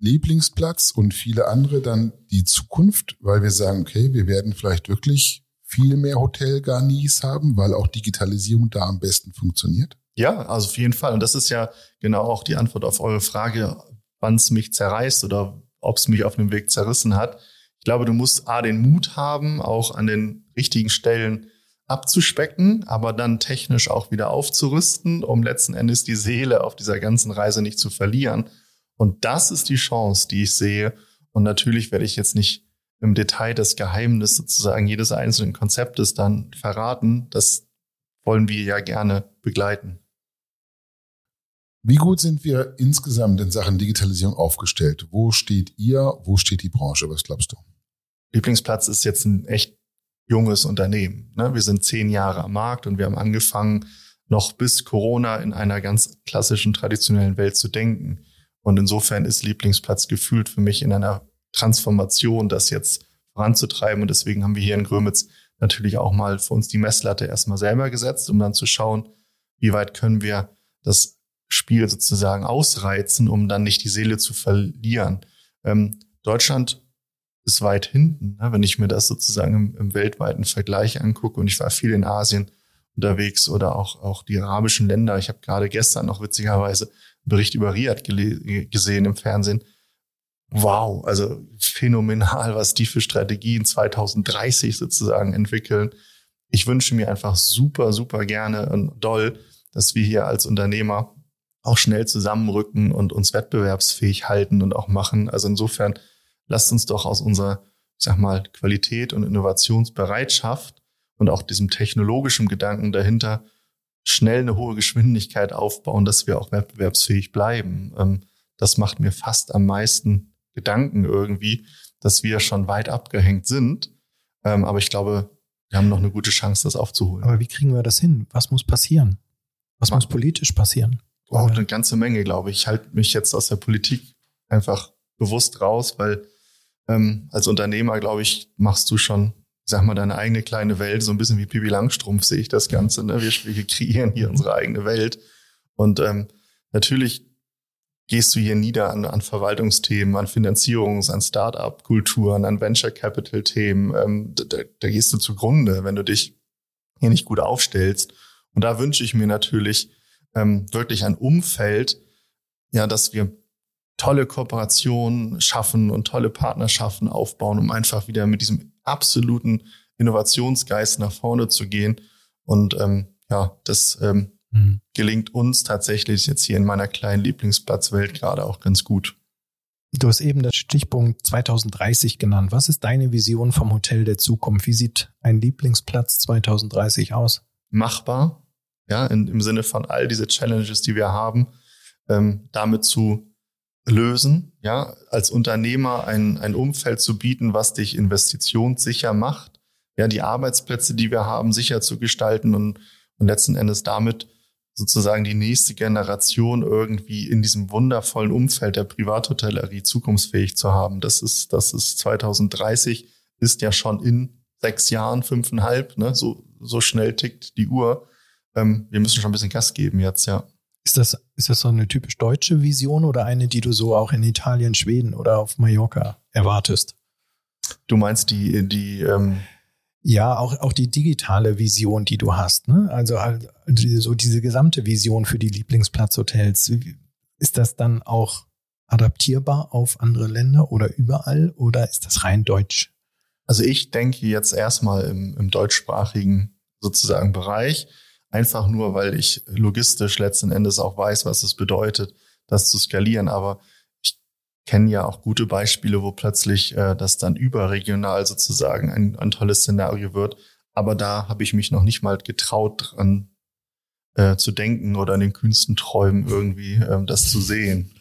Lieblingsplatz und viele andere dann die Zukunft, weil wir sagen, okay, wir werden vielleicht wirklich viel mehr Hotelgarnis haben, weil auch Digitalisierung da am besten funktioniert? Ja, also auf jeden Fall. Und das ist ja genau auch die Antwort auf eure Frage, wann es mich zerreißt oder ob es mich auf dem Weg zerrissen hat. Ich glaube, du musst A, den Mut haben, auch an den richtigen Stellen abzuspecken, aber dann technisch auch wieder aufzurüsten, um letzten Endes die Seele auf dieser ganzen Reise nicht zu verlieren. Und das ist die Chance, die ich sehe. Und natürlich werde ich jetzt nicht im Detail das Geheimnis sozusagen jedes einzelnen Konzeptes dann verraten. Das wollen wir ja gerne begleiten. Wie gut sind wir insgesamt in Sachen Digitalisierung aufgestellt? Wo steht ihr? Wo steht die Branche? Was glaubst du? Lieblingsplatz ist jetzt ein echt junges Unternehmen. Wir sind zehn Jahre am Markt und wir haben angefangen, noch bis Corona in einer ganz klassischen, traditionellen Welt zu denken. Und insofern ist Lieblingsplatz gefühlt für mich in einer Transformation, das jetzt voranzutreiben. Und deswegen haben wir hier in Grömitz natürlich auch mal für uns die Messlatte erstmal selber gesetzt, um dann zu schauen, wie weit können wir das Spiel sozusagen ausreizen, um dann nicht die Seele zu verlieren. Ähm, Deutschland ist weit hinten, ne, wenn ich mir das sozusagen im, im weltweiten Vergleich angucke. Und ich war viel in Asien unterwegs oder auch, auch die arabischen Länder. Ich habe gerade gestern noch witzigerweise einen Bericht über Riyadh gele- gesehen im Fernsehen. Wow, also phänomenal, was die für Strategien zwanzig dreißig sozusagen entwickeln. Ich wünsche mir einfach super, super gerne und doll, dass wir hier als Unternehmer auch schnell zusammenrücken und uns wettbewerbsfähig halten und auch machen. Also insofern lasst uns doch aus unserer, ich sag mal, Qualität und Innovationsbereitschaft und auch diesem technologischen Gedanken dahinter schnell eine hohe Geschwindigkeit aufbauen, dass wir auch wettbewerbsfähig bleiben. Das macht mir fast am meisten Gedanken irgendwie, dass wir schon weit abgehängt sind. Aber ich glaube, wir haben noch eine gute Chance, das aufzuholen. Aber wie kriegen wir das hin? Was muss passieren? Was Man, muss politisch passieren? Wow, eine ganze Menge, glaube ich. Ich halte mich jetzt aus der Politik einfach bewusst raus, weil ähm, als Unternehmer, glaube ich, machst du schon, ich sag mal, deine eigene kleine Welt. So ein bisschen wie Pippi Langstrumpf sehe ich das Ganze. Ne? Wir, wir kreieren hier unsere eigene Welt. Und ähm, natürlich gehst du hier nieder an, an Verwaltungsthemen, an Finanzierungs-, an Start-up-Kulturen, an Venture-Capital-Themen. Ähm, da, da gehst du zugrunde, wenn du dich hier nicht gut aufstellst. Und da wünsche ich mir natürlich ähm, wirklich ein Umfeld, ja, dass wir tolle Kooperationen schaffen und tolle Partnerschaften aufbauen, um einfach wieder mit diesem absoluten Innovationsgeist nach vorne zu gehen. Und ähm, ja, das ähm, mhm. gelingt uns tatsächlich jetzt hier in meiner kleinen Lieblingsplatzwelt gerade auch ganz gut. Du hast eben das Stichpunkt zwanzig dreißig genannt. Was ist deine Vision vom Hotel der Zukunft? Wie sieht ein Lieblingsplatz zwanzig dreißig aus? Machbar, ja, in, im Sinne von all diese Challenges, die wir haben, ähm, damit zu lösen, ja, als Unternehmer ein, ein Umfeld zu bieten, was dich investitionssicher macht, ja, die Arbeitsplätze, die wir haben, sicher zu gestalten und, und letzten Endes damit sozusagen die nächste Generation irgendwie in diesem wundervollen Umfeld der Privathotellerie zukunftsfähig zu haben. Das ist, das ist zwanzig dreißig, ist ja schon in sechs Jahren, fünfeinhalb, ne, so, so schnell tickt die Uhr. Ähm, wir müssen schon ein bisschen Gas geben jetzt, ja. Ist das, ist das so eine typisch deutsche Vision oder eine, die du so auch in Italien, Schweden oder auf Mallorca erwartest? Du meinst die, die, ähm ja, auch, auch die digitale Vision, die du hast, ne? Also halt so diese gesamte Vision für die Lieblingsplatzhotels. Ist das dann auch adaptierbar auf andere Länder oder überall oder ist das rein deutsch? Also ich denke jetzt erstmal im, im deutschsprachigen sozusagen Bereich. Einfach nur, weil ich logistisch letzten Endes auch weiß, was es bedeutet, das zu skalieren. Aber ich kenne ja auch gute Beispiele, wo plötzlich äh, das dann überregional sozusagen ein, ein tolles Szenario wird. Aber da habe ich mich noch nicht mal getraut, dran äh, zu denken oder in den kühnsten Träumen irgendwie äh, das zu sehen.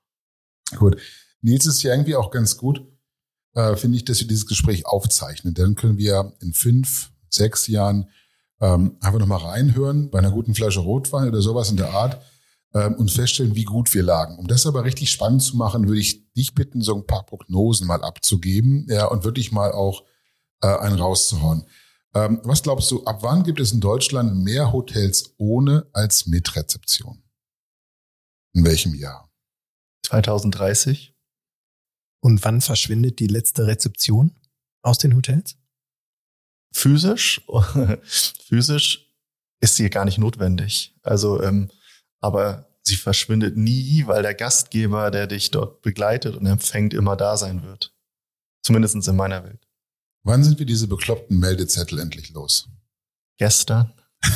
Gut. Nils, ist ja irgendwie auch ganz gut, äh, finde ich, dass wir dieses Gespräch aufzeichnen. Dann können wir in fünf, sechs Jahren Ähm, einfach nochmal reinhören bei einer guten Flasche Rotwein oder sowas in der Art ähm, und feststellen, wie gut wir lagen. Um das aber richtig spannend zu machen, würde ich dich bitten, so ein paar Prognosen mal abzugeben, ja, und wirklich mal auch äh, einen rauszuhauen. Ähm, was glaubst du, ab wann gibt es in Deutschland mehr Hotels ohne als mit Rezeption? In welchem Jahr? zwanzig dreißig. Und wann verschwindet die letzte Rezeption aus den Hotels? Physisch, physisch ist sie gar nicht notwendig. Also, ähm, aber sie verschwindet nie, weil der Gastgeber, der dich dort begleitet und empfängt, immer da sein wird. Zumindest in meiner Welt. Wann sind wir diese bekloppten Meldezettel endlich los? Gestern.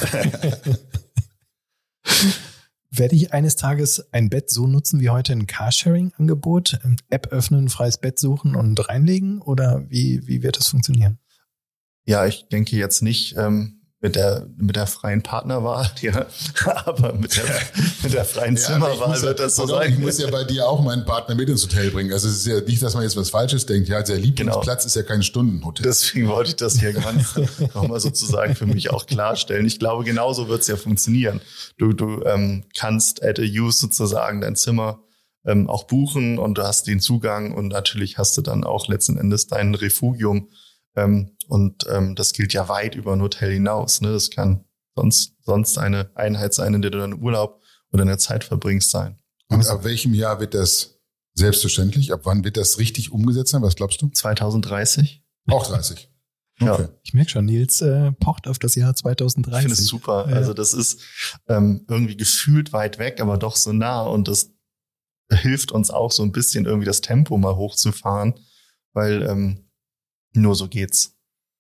Werde ich eines Tages ein Bett so nutzen wie heute ein Carsharing-Angebot? App öffnen, freies Bett suchen und reinlegen? Oder wie, wie wird das funktionieren? Ja, ich denke jetzt nicht ähm, mit der mit der freien Partnerwahl, ja, aber mit der, mit der freien ja, Zimmerwahl muss, wird das so sein. Ich muss ja bei dir auch meinen Partner mit ins Hotel bringen. Also es ist ja nicht, dass man jetzt was Falsches denkt. Ja, der Lieblingsplatz genau. ist ja kein Stundenhotel. Deswegen wollte ich das hier ganz nochmal sozusagen für mich auch klarstellen. Ich glaube, genauso wird es ja funktionieren. Du du ähm, kannst at a use sozusagen dein Zimmer ähm, auch buchen und du hast den Zugang und natürlich hast du dann auch letzten Endes dein Refugium. Ähm, und ähm, das gilt ja weit über ein Hotel hinaus. Ne? Das kann sonst sonst eine Einheit sein, in der du dann Urlaub oder eine Zeit verbringst sein. Und ab welchem Jahr wird das selbstverständlich? Ab wann wird das richtig umgesetzt sein? Was glaubst du? zwanzig dreißig. Auch dreißig. Okay. Ja. Ich merke schon, Nils äh, pocht auf das Jahr zwanzig dreißig. Ich finde es super. Ja. Also das ist ähm, irgendwie gefühlt weit weg, aber doch so nah. Und das hilft uns auch so ein bisschen irgendwie das Tempo mal hochzufahren, weil ähm, nur so geht's.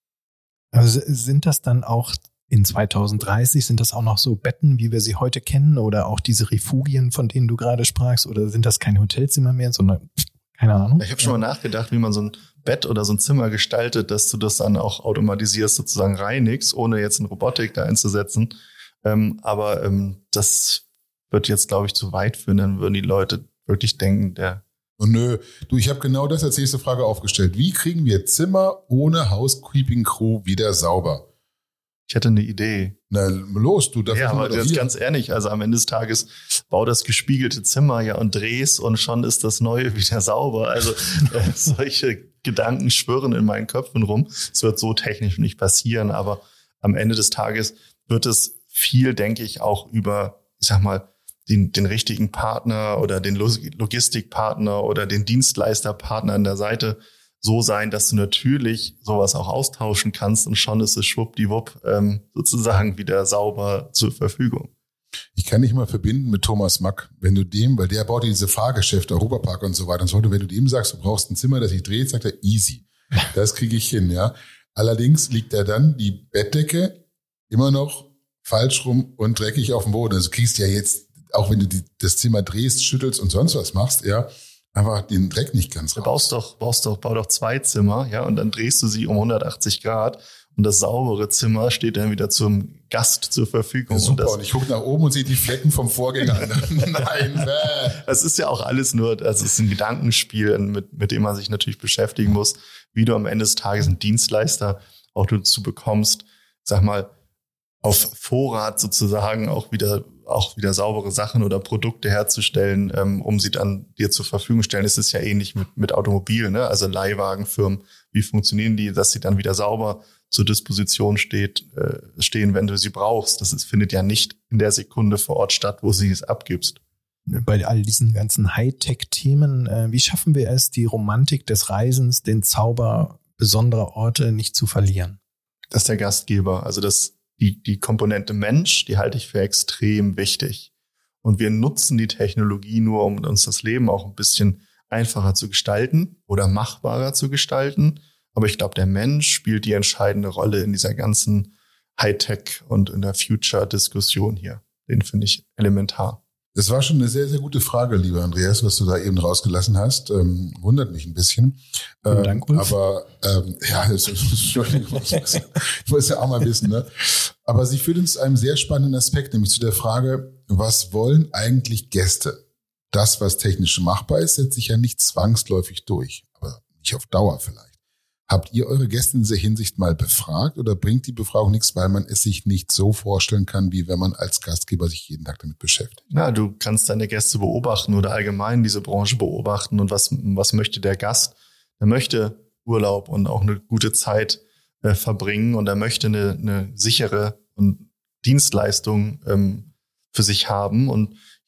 Also sind das dann auch in zwanzig dreißig, sind das auch noch so Betten, wie wir sie heute kennen oder auch diese Refugien, von denen du gerade sprachst, oder sind das kein Hotelzimmer mehr, sondern keine Ahnung? Ich habe schon mal nachgedacht, wie man so ein Bett oder so ein Zimmer gestaltet, dass du das dann auch automatisierst, sozusagen reinigst, ohne jetzt eine Robotik da einzusetzen. Ähm, aber ähm, das wird jetzt, glaube ich, zu weit führen. Dann würden die Leute wirklich denken, der Und nö, du, ich habe genau das als nächste Frage aufgestellt. Wie kriegen wir Zimmer ohne Housekeeping-Crew wieder sauber? Ich hätte eine Idee. Na los, du. Ja, aber jetzt ganz ehrlich, also am Ende des Tages bau das gespiegelte Zimmer ja und drehst und schon ist das Neue wieder sauber. Also äh, solche Gedanken schwirren in meinen Köpfen rum. Es wird so technisch nicht passieren, aber am Ende des Tages wird es viel, denke ich, auch über, ich sag mal, Den, den richtigen Partner oder den Logistikpartner oder den Dienstleisterpartner an der Seite so sein, dass du natürlich sowas auch austauschen kannst und schon ist es schwuppdiwupp ähm, sozusagen wieder sauber zur Verfügung. Ich kann dich mal verbinden mit Thomas Mack. Wenn du dem, weil der baut diese Fahrgeschäfte, Europapark und so weiter und so fort, wenn du dem sagst, du brauchst ein Zimmer, das sich dreht, sagt er, easy. Das kriege ich hin, ja. Allerdings liegt da dann die Bettdecke immer noch falsch rum und dreckig auf dem Boden. Also du kriegst ja jetzt, auch wenn du die, das Zimmer drehst, schüttelst und sonst was machst, ja, einfach den Dreck nicht ganz raus. Du baust doch, baust doch, bau doch zwei Zimmer, ja, und dann drehst du sie um hundertachtzig Grad und das saubere Zimmer steht dann wieder zum Gast zur Verfügung. Ja, super, und, das, und ich gucke nach oben und sehe die Flecken vom Vorgänger an. Nein, bäh. Das ist ja auch alles nur, das ist ein Gedankenspiel, mit, mit dem man sich natürlich beschäftigen muss, wie du am Ende des Tages einen Dienstleister auch dazu bekommst, sag mal, auf Vorrat sozusagen auch wieder auch wieder saubere Sachen oder Produkte herzustellen, ähm, um sie dann dir zur Verfügung stellen. Es ist ja ähnlich mit mit Automobil, ne? Also Leihwagenfirmen, wie funktionieren die, dass sie dann wieder sauber zur Disposition steht, äh, stehen, wenn du sie brauchst. Das ist, findet ja nicht in der Sekunde vor Ort statt, wo sie es abgibst. Bei all diesen ganzen Hightech-Themen, äh, wie schaffen wir es, die Romantik des Reisens, den Zauber besonderer Orte nicht zu verlieren? Das ist der Gastgeber, also das Die, die Komponente Mensch, die halte ich für extrem wichtig. Und wir nutzen die Technologie nur, um uns das Leben auch ein bisschen einfacher zu gestalten oder machbarer zu gestalten. Aber ich glaube, der Mensch spielt die entscheidende Rolle in dieser ganzen Hightech- und in der Future-Diskussion hier. Den finde ich elementar. Das war schon eine sehr, sehr gute Frage, lieber Andreas, was du da eben rausgelassen hast. Ähm, wundert mich ein bisschen. Ähm, Dank, Ulf. Aber ähm, ja, das, Entschuldigung, ich muss ja auch mal wissen. Ne? Aber sie führt uns zu einem sehr spannenden Aspekt, nämlich zu der Frage, was wollen eigentlich Gäste? Das, was technisch machbar ist, setzt sich ja nicht zwangsläufig durch, aber nicht auf Dauer vielleicht. Habt ihr eure Gäste in dieser Hinsicht mal befragt oder bringt die Befragung nichts, weil man es sich nicht so vorstellen kann, wie wenn man als Gastgeber sich jeden Tag damit beschäftigt? Ja, du kannst deine Gäste beobachten oder allgemein diese Branche beobachten und was, was möchte der Gast? Er möchte Urlaub und auch eine gute Zeit äh, verbringen und er möchte eine, eine sichere und Dienstleistung ähm, für sich haben und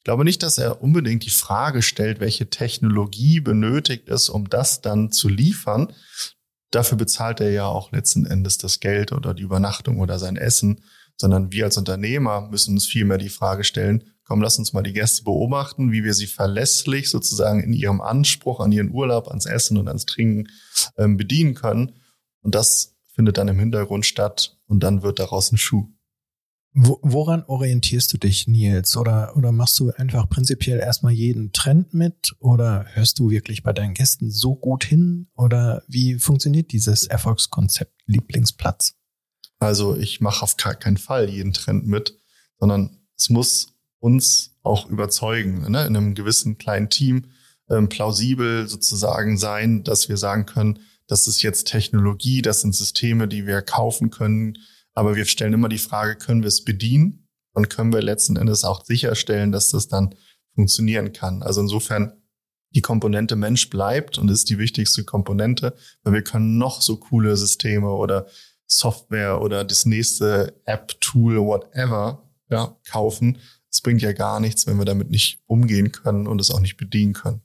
Ich glaube nicht, dass er unbedingt die Frage stellt, welche Technologie benötigt ist, um das dann zu liefern. Dafür bezahlt er ja auch letzten Endes das Geld oder die Übernachtung oder sein Essen, sondern wir als Unternehmer müssen uns vielmehr die Frage stellen, komm, lass uns mal die Gäste beobachten, wie wir sie verlässlich sozusagen in ihrem Anspruch an ihren Urlaub, ans Essen und ans Trinken ähm, bedienen können. Und das findet dann im Hintergrund statt und dann wird daraus ein Schuh. Wo, woran orientierst du dich, Nils? Oder, oder machst du einfach prinzipiell erstmal jeden Trend mit? Oder hörst du wirklich bei deinen Gästen so gut hin? Oder wie funktioniert dieses Erfolgskonzept Lieblingsplatz? Also ich mache auf gar keinen Fall jeden Trend mit, sondern es muss uns auch überzeugen, ne? In einem gewissen kleinen Team ähm, plausibel sozusagen sein, dass wir sagen können, das ist jetzt Technologie, das sind Systeme, die wir kaufen können. Aber wir stellen immer die Frage, können wir es bedienen? Und können wir letzten Endes auch sicherstellen, dass das dann funktionieren kann? Also insofern, die Komponente Mensch bleibt und ist die wichtigste Komponente, weil wir können noch so coole Systeme oder Software oder das nächste App-Tool, whatever, ja, kaufen. Es bringt ja gar nichts, wenn wir damit nicht umgehen können und es auch nicht bedienen können.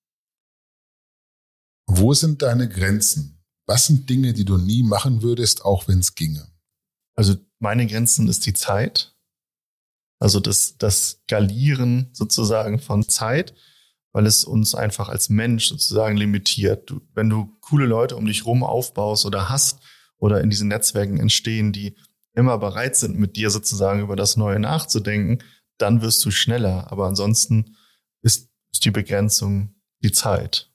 Wo sind deine Grenzen? Was sind Dinge, die du nie machen würdest, auch wenn es ginge? Also meine Grenzen ist die Zeit. Also das, das Skalieren sozusagen von Zeit, weil es uns einfach als Mensch sozusagen limitiert. Du, wenn du coole Leute um dich rum aufbaust oder hast oder in diesen Netzwerken entstehen, die immer bereit sind, mit dir sozusagen über das Neue nachzudenken, dann wirst du schneller. Aber ansonsten ist, ist die Begrenzung die Zeit.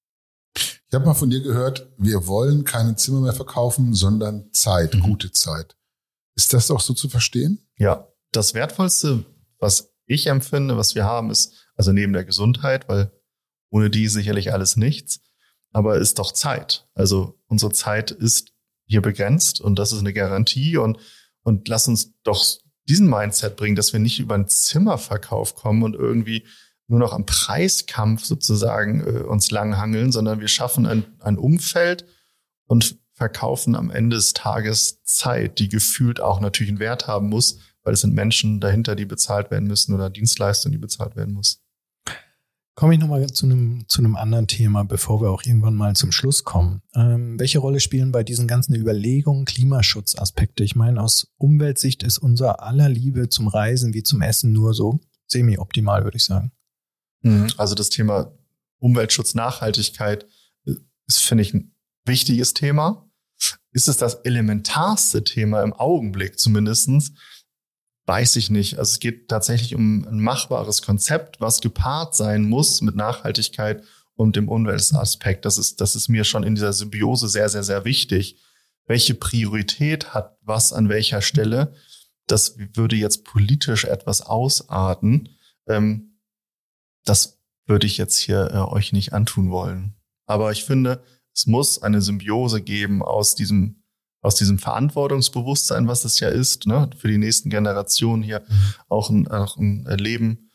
Ich habe mal von dir gehört, wir wollen keine Zimmer mehr verkaufen, sondern Zeit, mhm. gute Zeit. Ist das auch so zu verstehen? Ja, das Wertvollste, was ich empfinde, was wir haben, ist, also neben der Gesundheit, weil ohne die sicherlich alles nichts, aber ist doch Zeit. Also unsere Zeit ist hier begrenzt und das ist eine Garantie und, und lass uns doch diesen Mindset bringen, dass wir nicht über einen Zimmerverkauf kommen und irgendwie nur noch am Preiskampf sozusagen äh, uns langhangeln, sondern wir schaffen ein, ein Umfeld und verkaufen am Ende des Tages Zeit, die gefühlt auch natürlich einen Wert haben muss, weil es sind Menschen dahinter, die bezahlt werden müssen oder Dienstleistungen, die bezahlt werden muss. Komme ich nochmal zu einem zu einem anderen Thema, bevor wir auch irgendwann mal zum Schluss kommen. Ähm, welche Rolle spielen bei diesen ganzen Überlegungen Klimaschutzaspekte? Ich meine, aus Umweltsicht ist unser aller Liebe zum Reisen wie zum Essen nur so semi-optimal, würde ich sagen. Also das Thema Umweltschutz, Nachhaltigkeit ist, finde ich, ein wichtiges Thema. Ist es das elementarste Thema im Augenblick zumindestens? Weiß ich nicht. Also es geht tatsächlich um ein machbares Konzept, was gepaart sein muss mit Nachhaltigkeit und dem Umweltaspekt. Das ist, das ist mir schon in dieser Symbiose sehr, sehr, sehr wichtig. Welche Priorität hat was an welcher Stelle? Das würde jetzt politisch etwas ausarten. Ähm, das würde ich jetzt hier äh, euch nicht antun wollen. Aber ich finde, es muss eine Symbiose geben aus diesem aus diesem Verantwortungsbewusstsein, was es ja ist, ne, für die nächsten Generationen hier mhm. auch, ein, auch ein Leben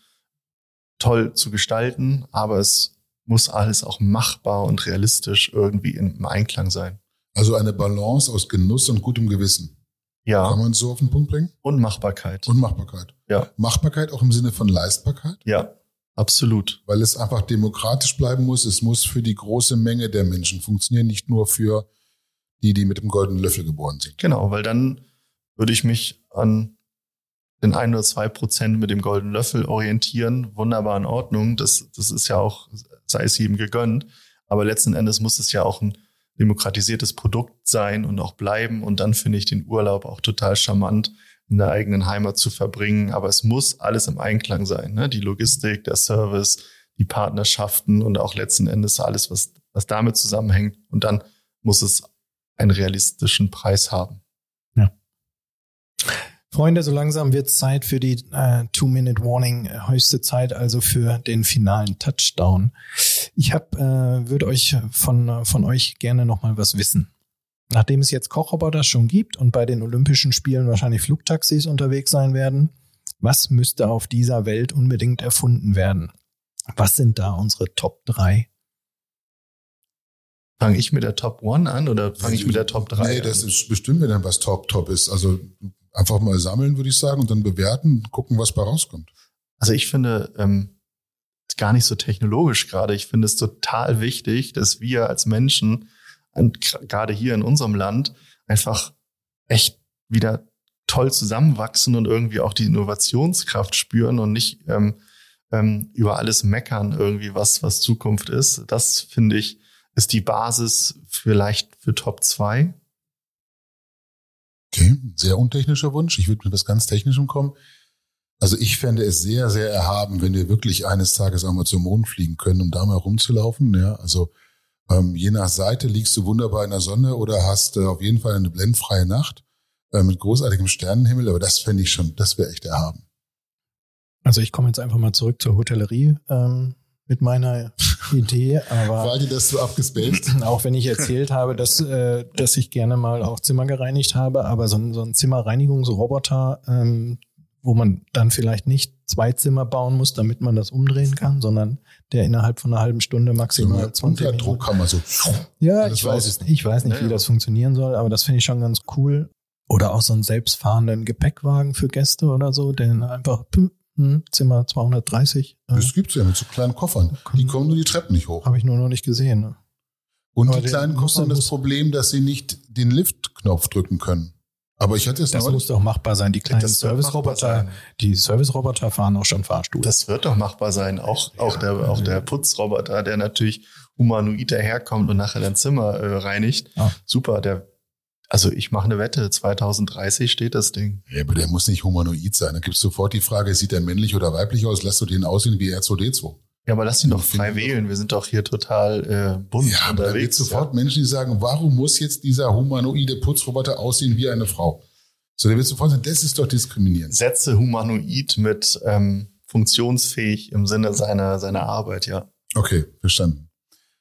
toll zu gestalten. Aber es muss alles auch machbar und realistisch irgendwie im Einklang sein. Also eine Balance aus Genuss und gutem Gewissen. Ja. Kann man es so auf den Punkt bringen? Und Machbarkeit. Und Machbarkeit. Ja. Machbarkeit auch im Sinne von Leistbarkeit? Ja, absolut. Weil es einfach demokratisch bleiben muss. Es muss für die große Menge der Menschen funktionieren, nicht nur für die, die mit dem goldenen Löffel geboren sind. Genau, weil dann würde ich mich an den ein oder zwei Prozent mit dem goldenen Löffel orientieren. Wunderbar, in Ordnung. Das, das ist ja auch, sei es jedem gegönnt. Aber letzten Endes muss es ja auch ein demokratisiertes Produkt sein und auch bleiben. Und dann finde ich den Urlaub auch total charmant, in der eigenen Heimat zu verbringen. Aber es muss alles im Einklang sein, ne? Die Logistik, der Service, die Partnerschaften und auch letzten Endes alles, was, was damit zusammenhängt. Und dann muss es einen realistischen Preis haben. Ja. Freunde, so langsam wird es Zeit für die äh, Two-Minute-Warning. Höchste Zeit also für den finalen Touchdown. Ich hab, äh, würde euch von, von euch gerne noch mal was wissen. Nachdem es jetzt Kochroboter schon gibt und bei den Olympischen Spielen wahrscheinlich Flugtaxis unterwegs sein werden, was müsste auf dieser Welt unbedingt erfunden werden? Was sind da unsere Top drei? Fange ich mit der Top One an oder fange ich mit der Top drei nee, an? das ist bestimmt, wenn dann was Top, Top ist. Also einfach mal sammeln, würde ich sagen, und dann bewerten und gucken, was bei rauskommt. Also ich finde, ähm, gar nicht so technologisch gerade. Ich finde es total wichtig, dass wir als Menschen, und gerade hier in unserem Land, einfach echt wieder toll zusammenwachsen und irgendwie auch die Innovationskraft spüren und nicht ähm, ähm, über alles meckern irgendwie, was was Zukunft ist. Das, finde ich, ist die Basis vielleicht für Top zwei. Okay, sehr untechnischer Wunsch. Ich würde mit was ganz Technischem kommen. Also ich fände es sehr, sehr erhaben, wenn wir wirklich eines Tages auch mal zum Mond fliegen können, um da mal rumzulaufen. Ja, also ähm, je nach Seite liegst du wunderbar in der Sonne oder hast äh, auf jeden Fall eine blendfreie Nacht äh, mit großartigem Sternenhimmel. Aber das fände ich schon, das wäre echt erhaben. Also ich komme jetzt einfach mal zurück zur Hotellerie ähm, mit meiner Idee. Aber war dir das so abgespaced? Auch wenn ich erzählt habe, dass, äh, dass ich gerne mal auch Zimmer gereinigt habe, aber so ein, so ein Zimmerreinigungsroboter, ähm, wo man dann vielleicht nicht zwei Zimmer bauen muss, damit man das umdrehen kann, sondern der innerhalb von einer halben Stunde maximal so zwanzig Minuten. Druck kann man so. Ja, ich weiß es nicht. Ich weiß nicht, ja, wie ja. das funktionieren soll, aber das finde ich schon ganz cool. Oder auch so einen selbstfahrenden Gepäckwagen für Gäste oder so, den einfach hm, Zimmer zweihundertdreißig. Äh, Das gibt's ja mit so kleinen Koffern. Die kommen nur die Treppen nicht hoch. habe ich nur noch nicht gesehen. Ne? Und aber die kleinen den- Koffer haben das muss- Problem, dass sie nicht den Liftknopf drücken können. Aber ich hatte es Das neulich. muss doch machbar sein. Die kleinen Das wird machbar Service-Roboter, sein. die Service-Roboter fahren auch schon Fahrstuhl. Das wird doch machbar sein. Auch, auch, der, auch der Putzroboter, der natürlich humanoid daherkommt und nachher dein Zimmer äh, reinigt. Ja. Super, der, also ich mache eine Wette, zweitausenddreißig steht das Ding. Ja, aber der muss nicht humanoid sein. Da gibt's sofort die Frage, sieht der männlich oder weiblich aus? Lass du den aussehen wie R zwei D zwei. Ja, aber lass ihn doch Ich frei finde- wählen. Wir sind doch hier total äh, bunt Ja, aber da gibt unterwegs. sofort Menschen, die sagen, warum muss jetzt dieser humanoide Putzroboter aussehen wie eine Frau? So, der wird sofort sagen, das ist doch diskriminierend. Setze humanoid mit ähm, funktionsfähig im Sinne seiner, seiner Arbeit, ja. Okay, verstanden.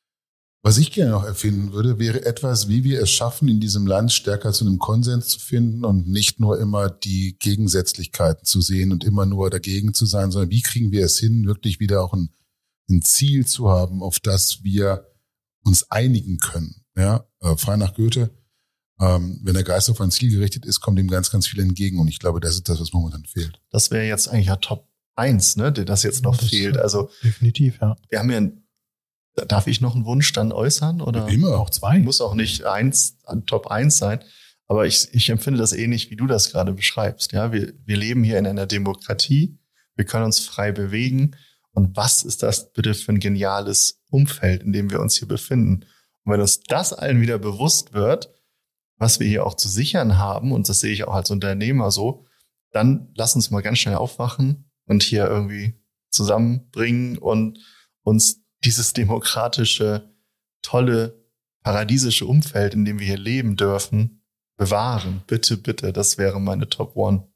Was ich gerne noch erfinden würde, wäre etwas, wie wir es schaffen, in diesem Land stärker zu einem Konsens zu finden und nicht nur immer die Gegensätzlichkeiten zu sehen und immer nur dagegen zu sein, sondern wie kriegen wir es hin, wirklich wieder auch ein, ein Ziel zu haben, auf das wir uns einigen können. Ja, äh, frei nach Goethe. Ähm, wenn der Geist auf ein Ziel gerichtet ist, kommt ihm ganz, ganz viel entgegen. Und ich glaube, das ist das, was momentan fehlt. Das wäre jetzt eigentlich ja Top eins, ne, der das jetzt noch Das- fehlt. Also Definitiv, ja. wir haben ja, ein- darf ich noch einen Wunsch dann äußern? Oder? Immer. Auch zwei. Muss auch nicht eins, Top eins sein. Aber ich, ich empfinde das ähnlich, wie du das gerade beschreibst. Ja, wir, wir leben hier in einer Demokratie. Wir können uns frei bewegen. Und was ist das bitte für ein geniales Umfeld, in dem wir uns hier befinden? Und wenn uns das allen wieder bewusst wird, was wir hier auch zu sichern haben, und das sehe ich auch als Unternehmer so, dann lass uns mal ganz schnell aufwachen und hier irgendwie zusammenbringen und uns dieses demokratische, tolle, paradiesische Umfeld, in dem wir hier leben dürfen, bewahren. Bitte, bitte, das wäre meine Top One.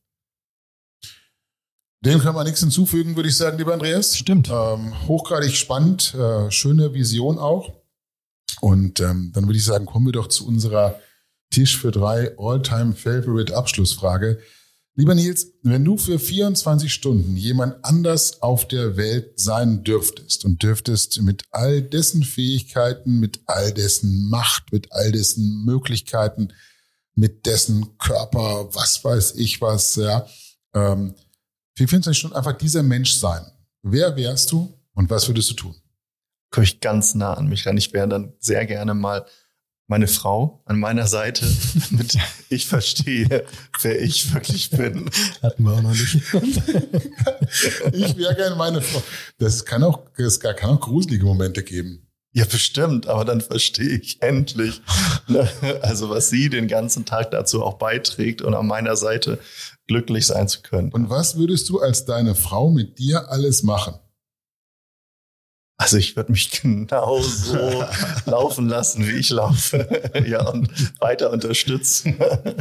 Dem kann man nichts hinzufügen, würde ich sagen, lieber Andreas. Stimmt. Ähm, hochgradig spannend, äh, schöne Vision auch. Und ähm, dann würde ich sagen, kommen wir doch zu unserer Tisch für drei All-Time-Favorite Abschlussfrage. Lieber Nils, wenn du für vierundzwanzig Stunden jemand anders auf der Welt sein dürftest und dürftest mit all dessen Fähigkeiten, mit all dessen Macht, mit all dessen Möglichkeiten, mit dessen Körper, was weiß ich was, ja, ähm, für vierundzwanzig Stunden einfach dieser Mensch sein. Wer wärst du und was würdest du tun? Komme ich ganz nah an mich ran. Ich wäre dann sehr gerne mal meine Frau an meiner Seite, damit ich verstehe, wer ich wirklich bin. Hatten wir auch noch nicht. Ich wäre gerne meine Frau. Das kann auch, es kann auch gruselige Momente geben. Ja, bestimmt, aber dann verstehe ich endlich, ne, also was sie den ganzen Tag dazu auch beiträgt und an meiner Seite glücklich sein zu können. Und was würdest du als deine Frau mit dir alles machen? Also ich würde mich genau so laufen lassen, wie ich laufe. Ja, und weiter unterstützen.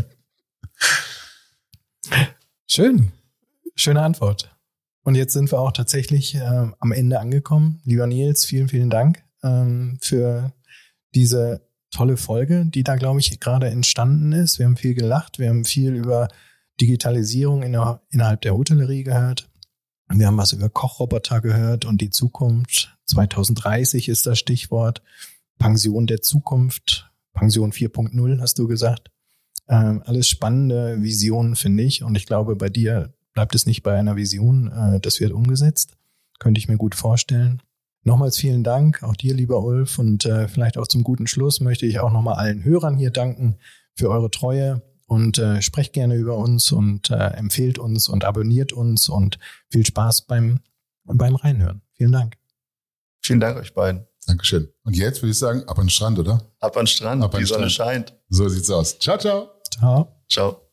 Schön. Schöne Antwort. Und jetzt sind wir auch tatsächlich äh, am Ende angekommen. Lieber Nils, vielen, vielen Dank ähm, für diese tolle Folge, die da, glaube ich, gerade entstanden ist. Wir haben viel gelacht, wir haben viel über Digitalisierung in der, innerhalb der Hotellerie gehört. Wir haben was über Kochroboter gehört und die Zukunft. zwanzig dreißig ist das Stichwort. Pension der Zukunft. Pension vier Punkt null hast du gesagt. Ähm, alles spannende Visionen, finde ich. Und ich glaube, bei dir bleibt es nicht bei einer Vision, äh, das wird umgesetzt. Könnte ich mir gut vorstellen. Nochmals vielen Dank, auch dir, lieber Ulf. Und äh, vielleicht auch zum guten Schluss möchte ich auch nochmal allen Hörern hier danken für eure Treue. Und äh, sprecht gerne über uns und äh, empfehlt uns und abonniert uns. Und viel Spaß beim, beim Reinhören. Vielen Dank. Vielen Dank euch beiden. Dankeschön. Und jetzt würde ich sagen, ab an den Strand, oder? Ab an den Strand, ab an die Strand. Sonne scheint. So sieht's aus. Ciao, ciao. Ciao. Ciao.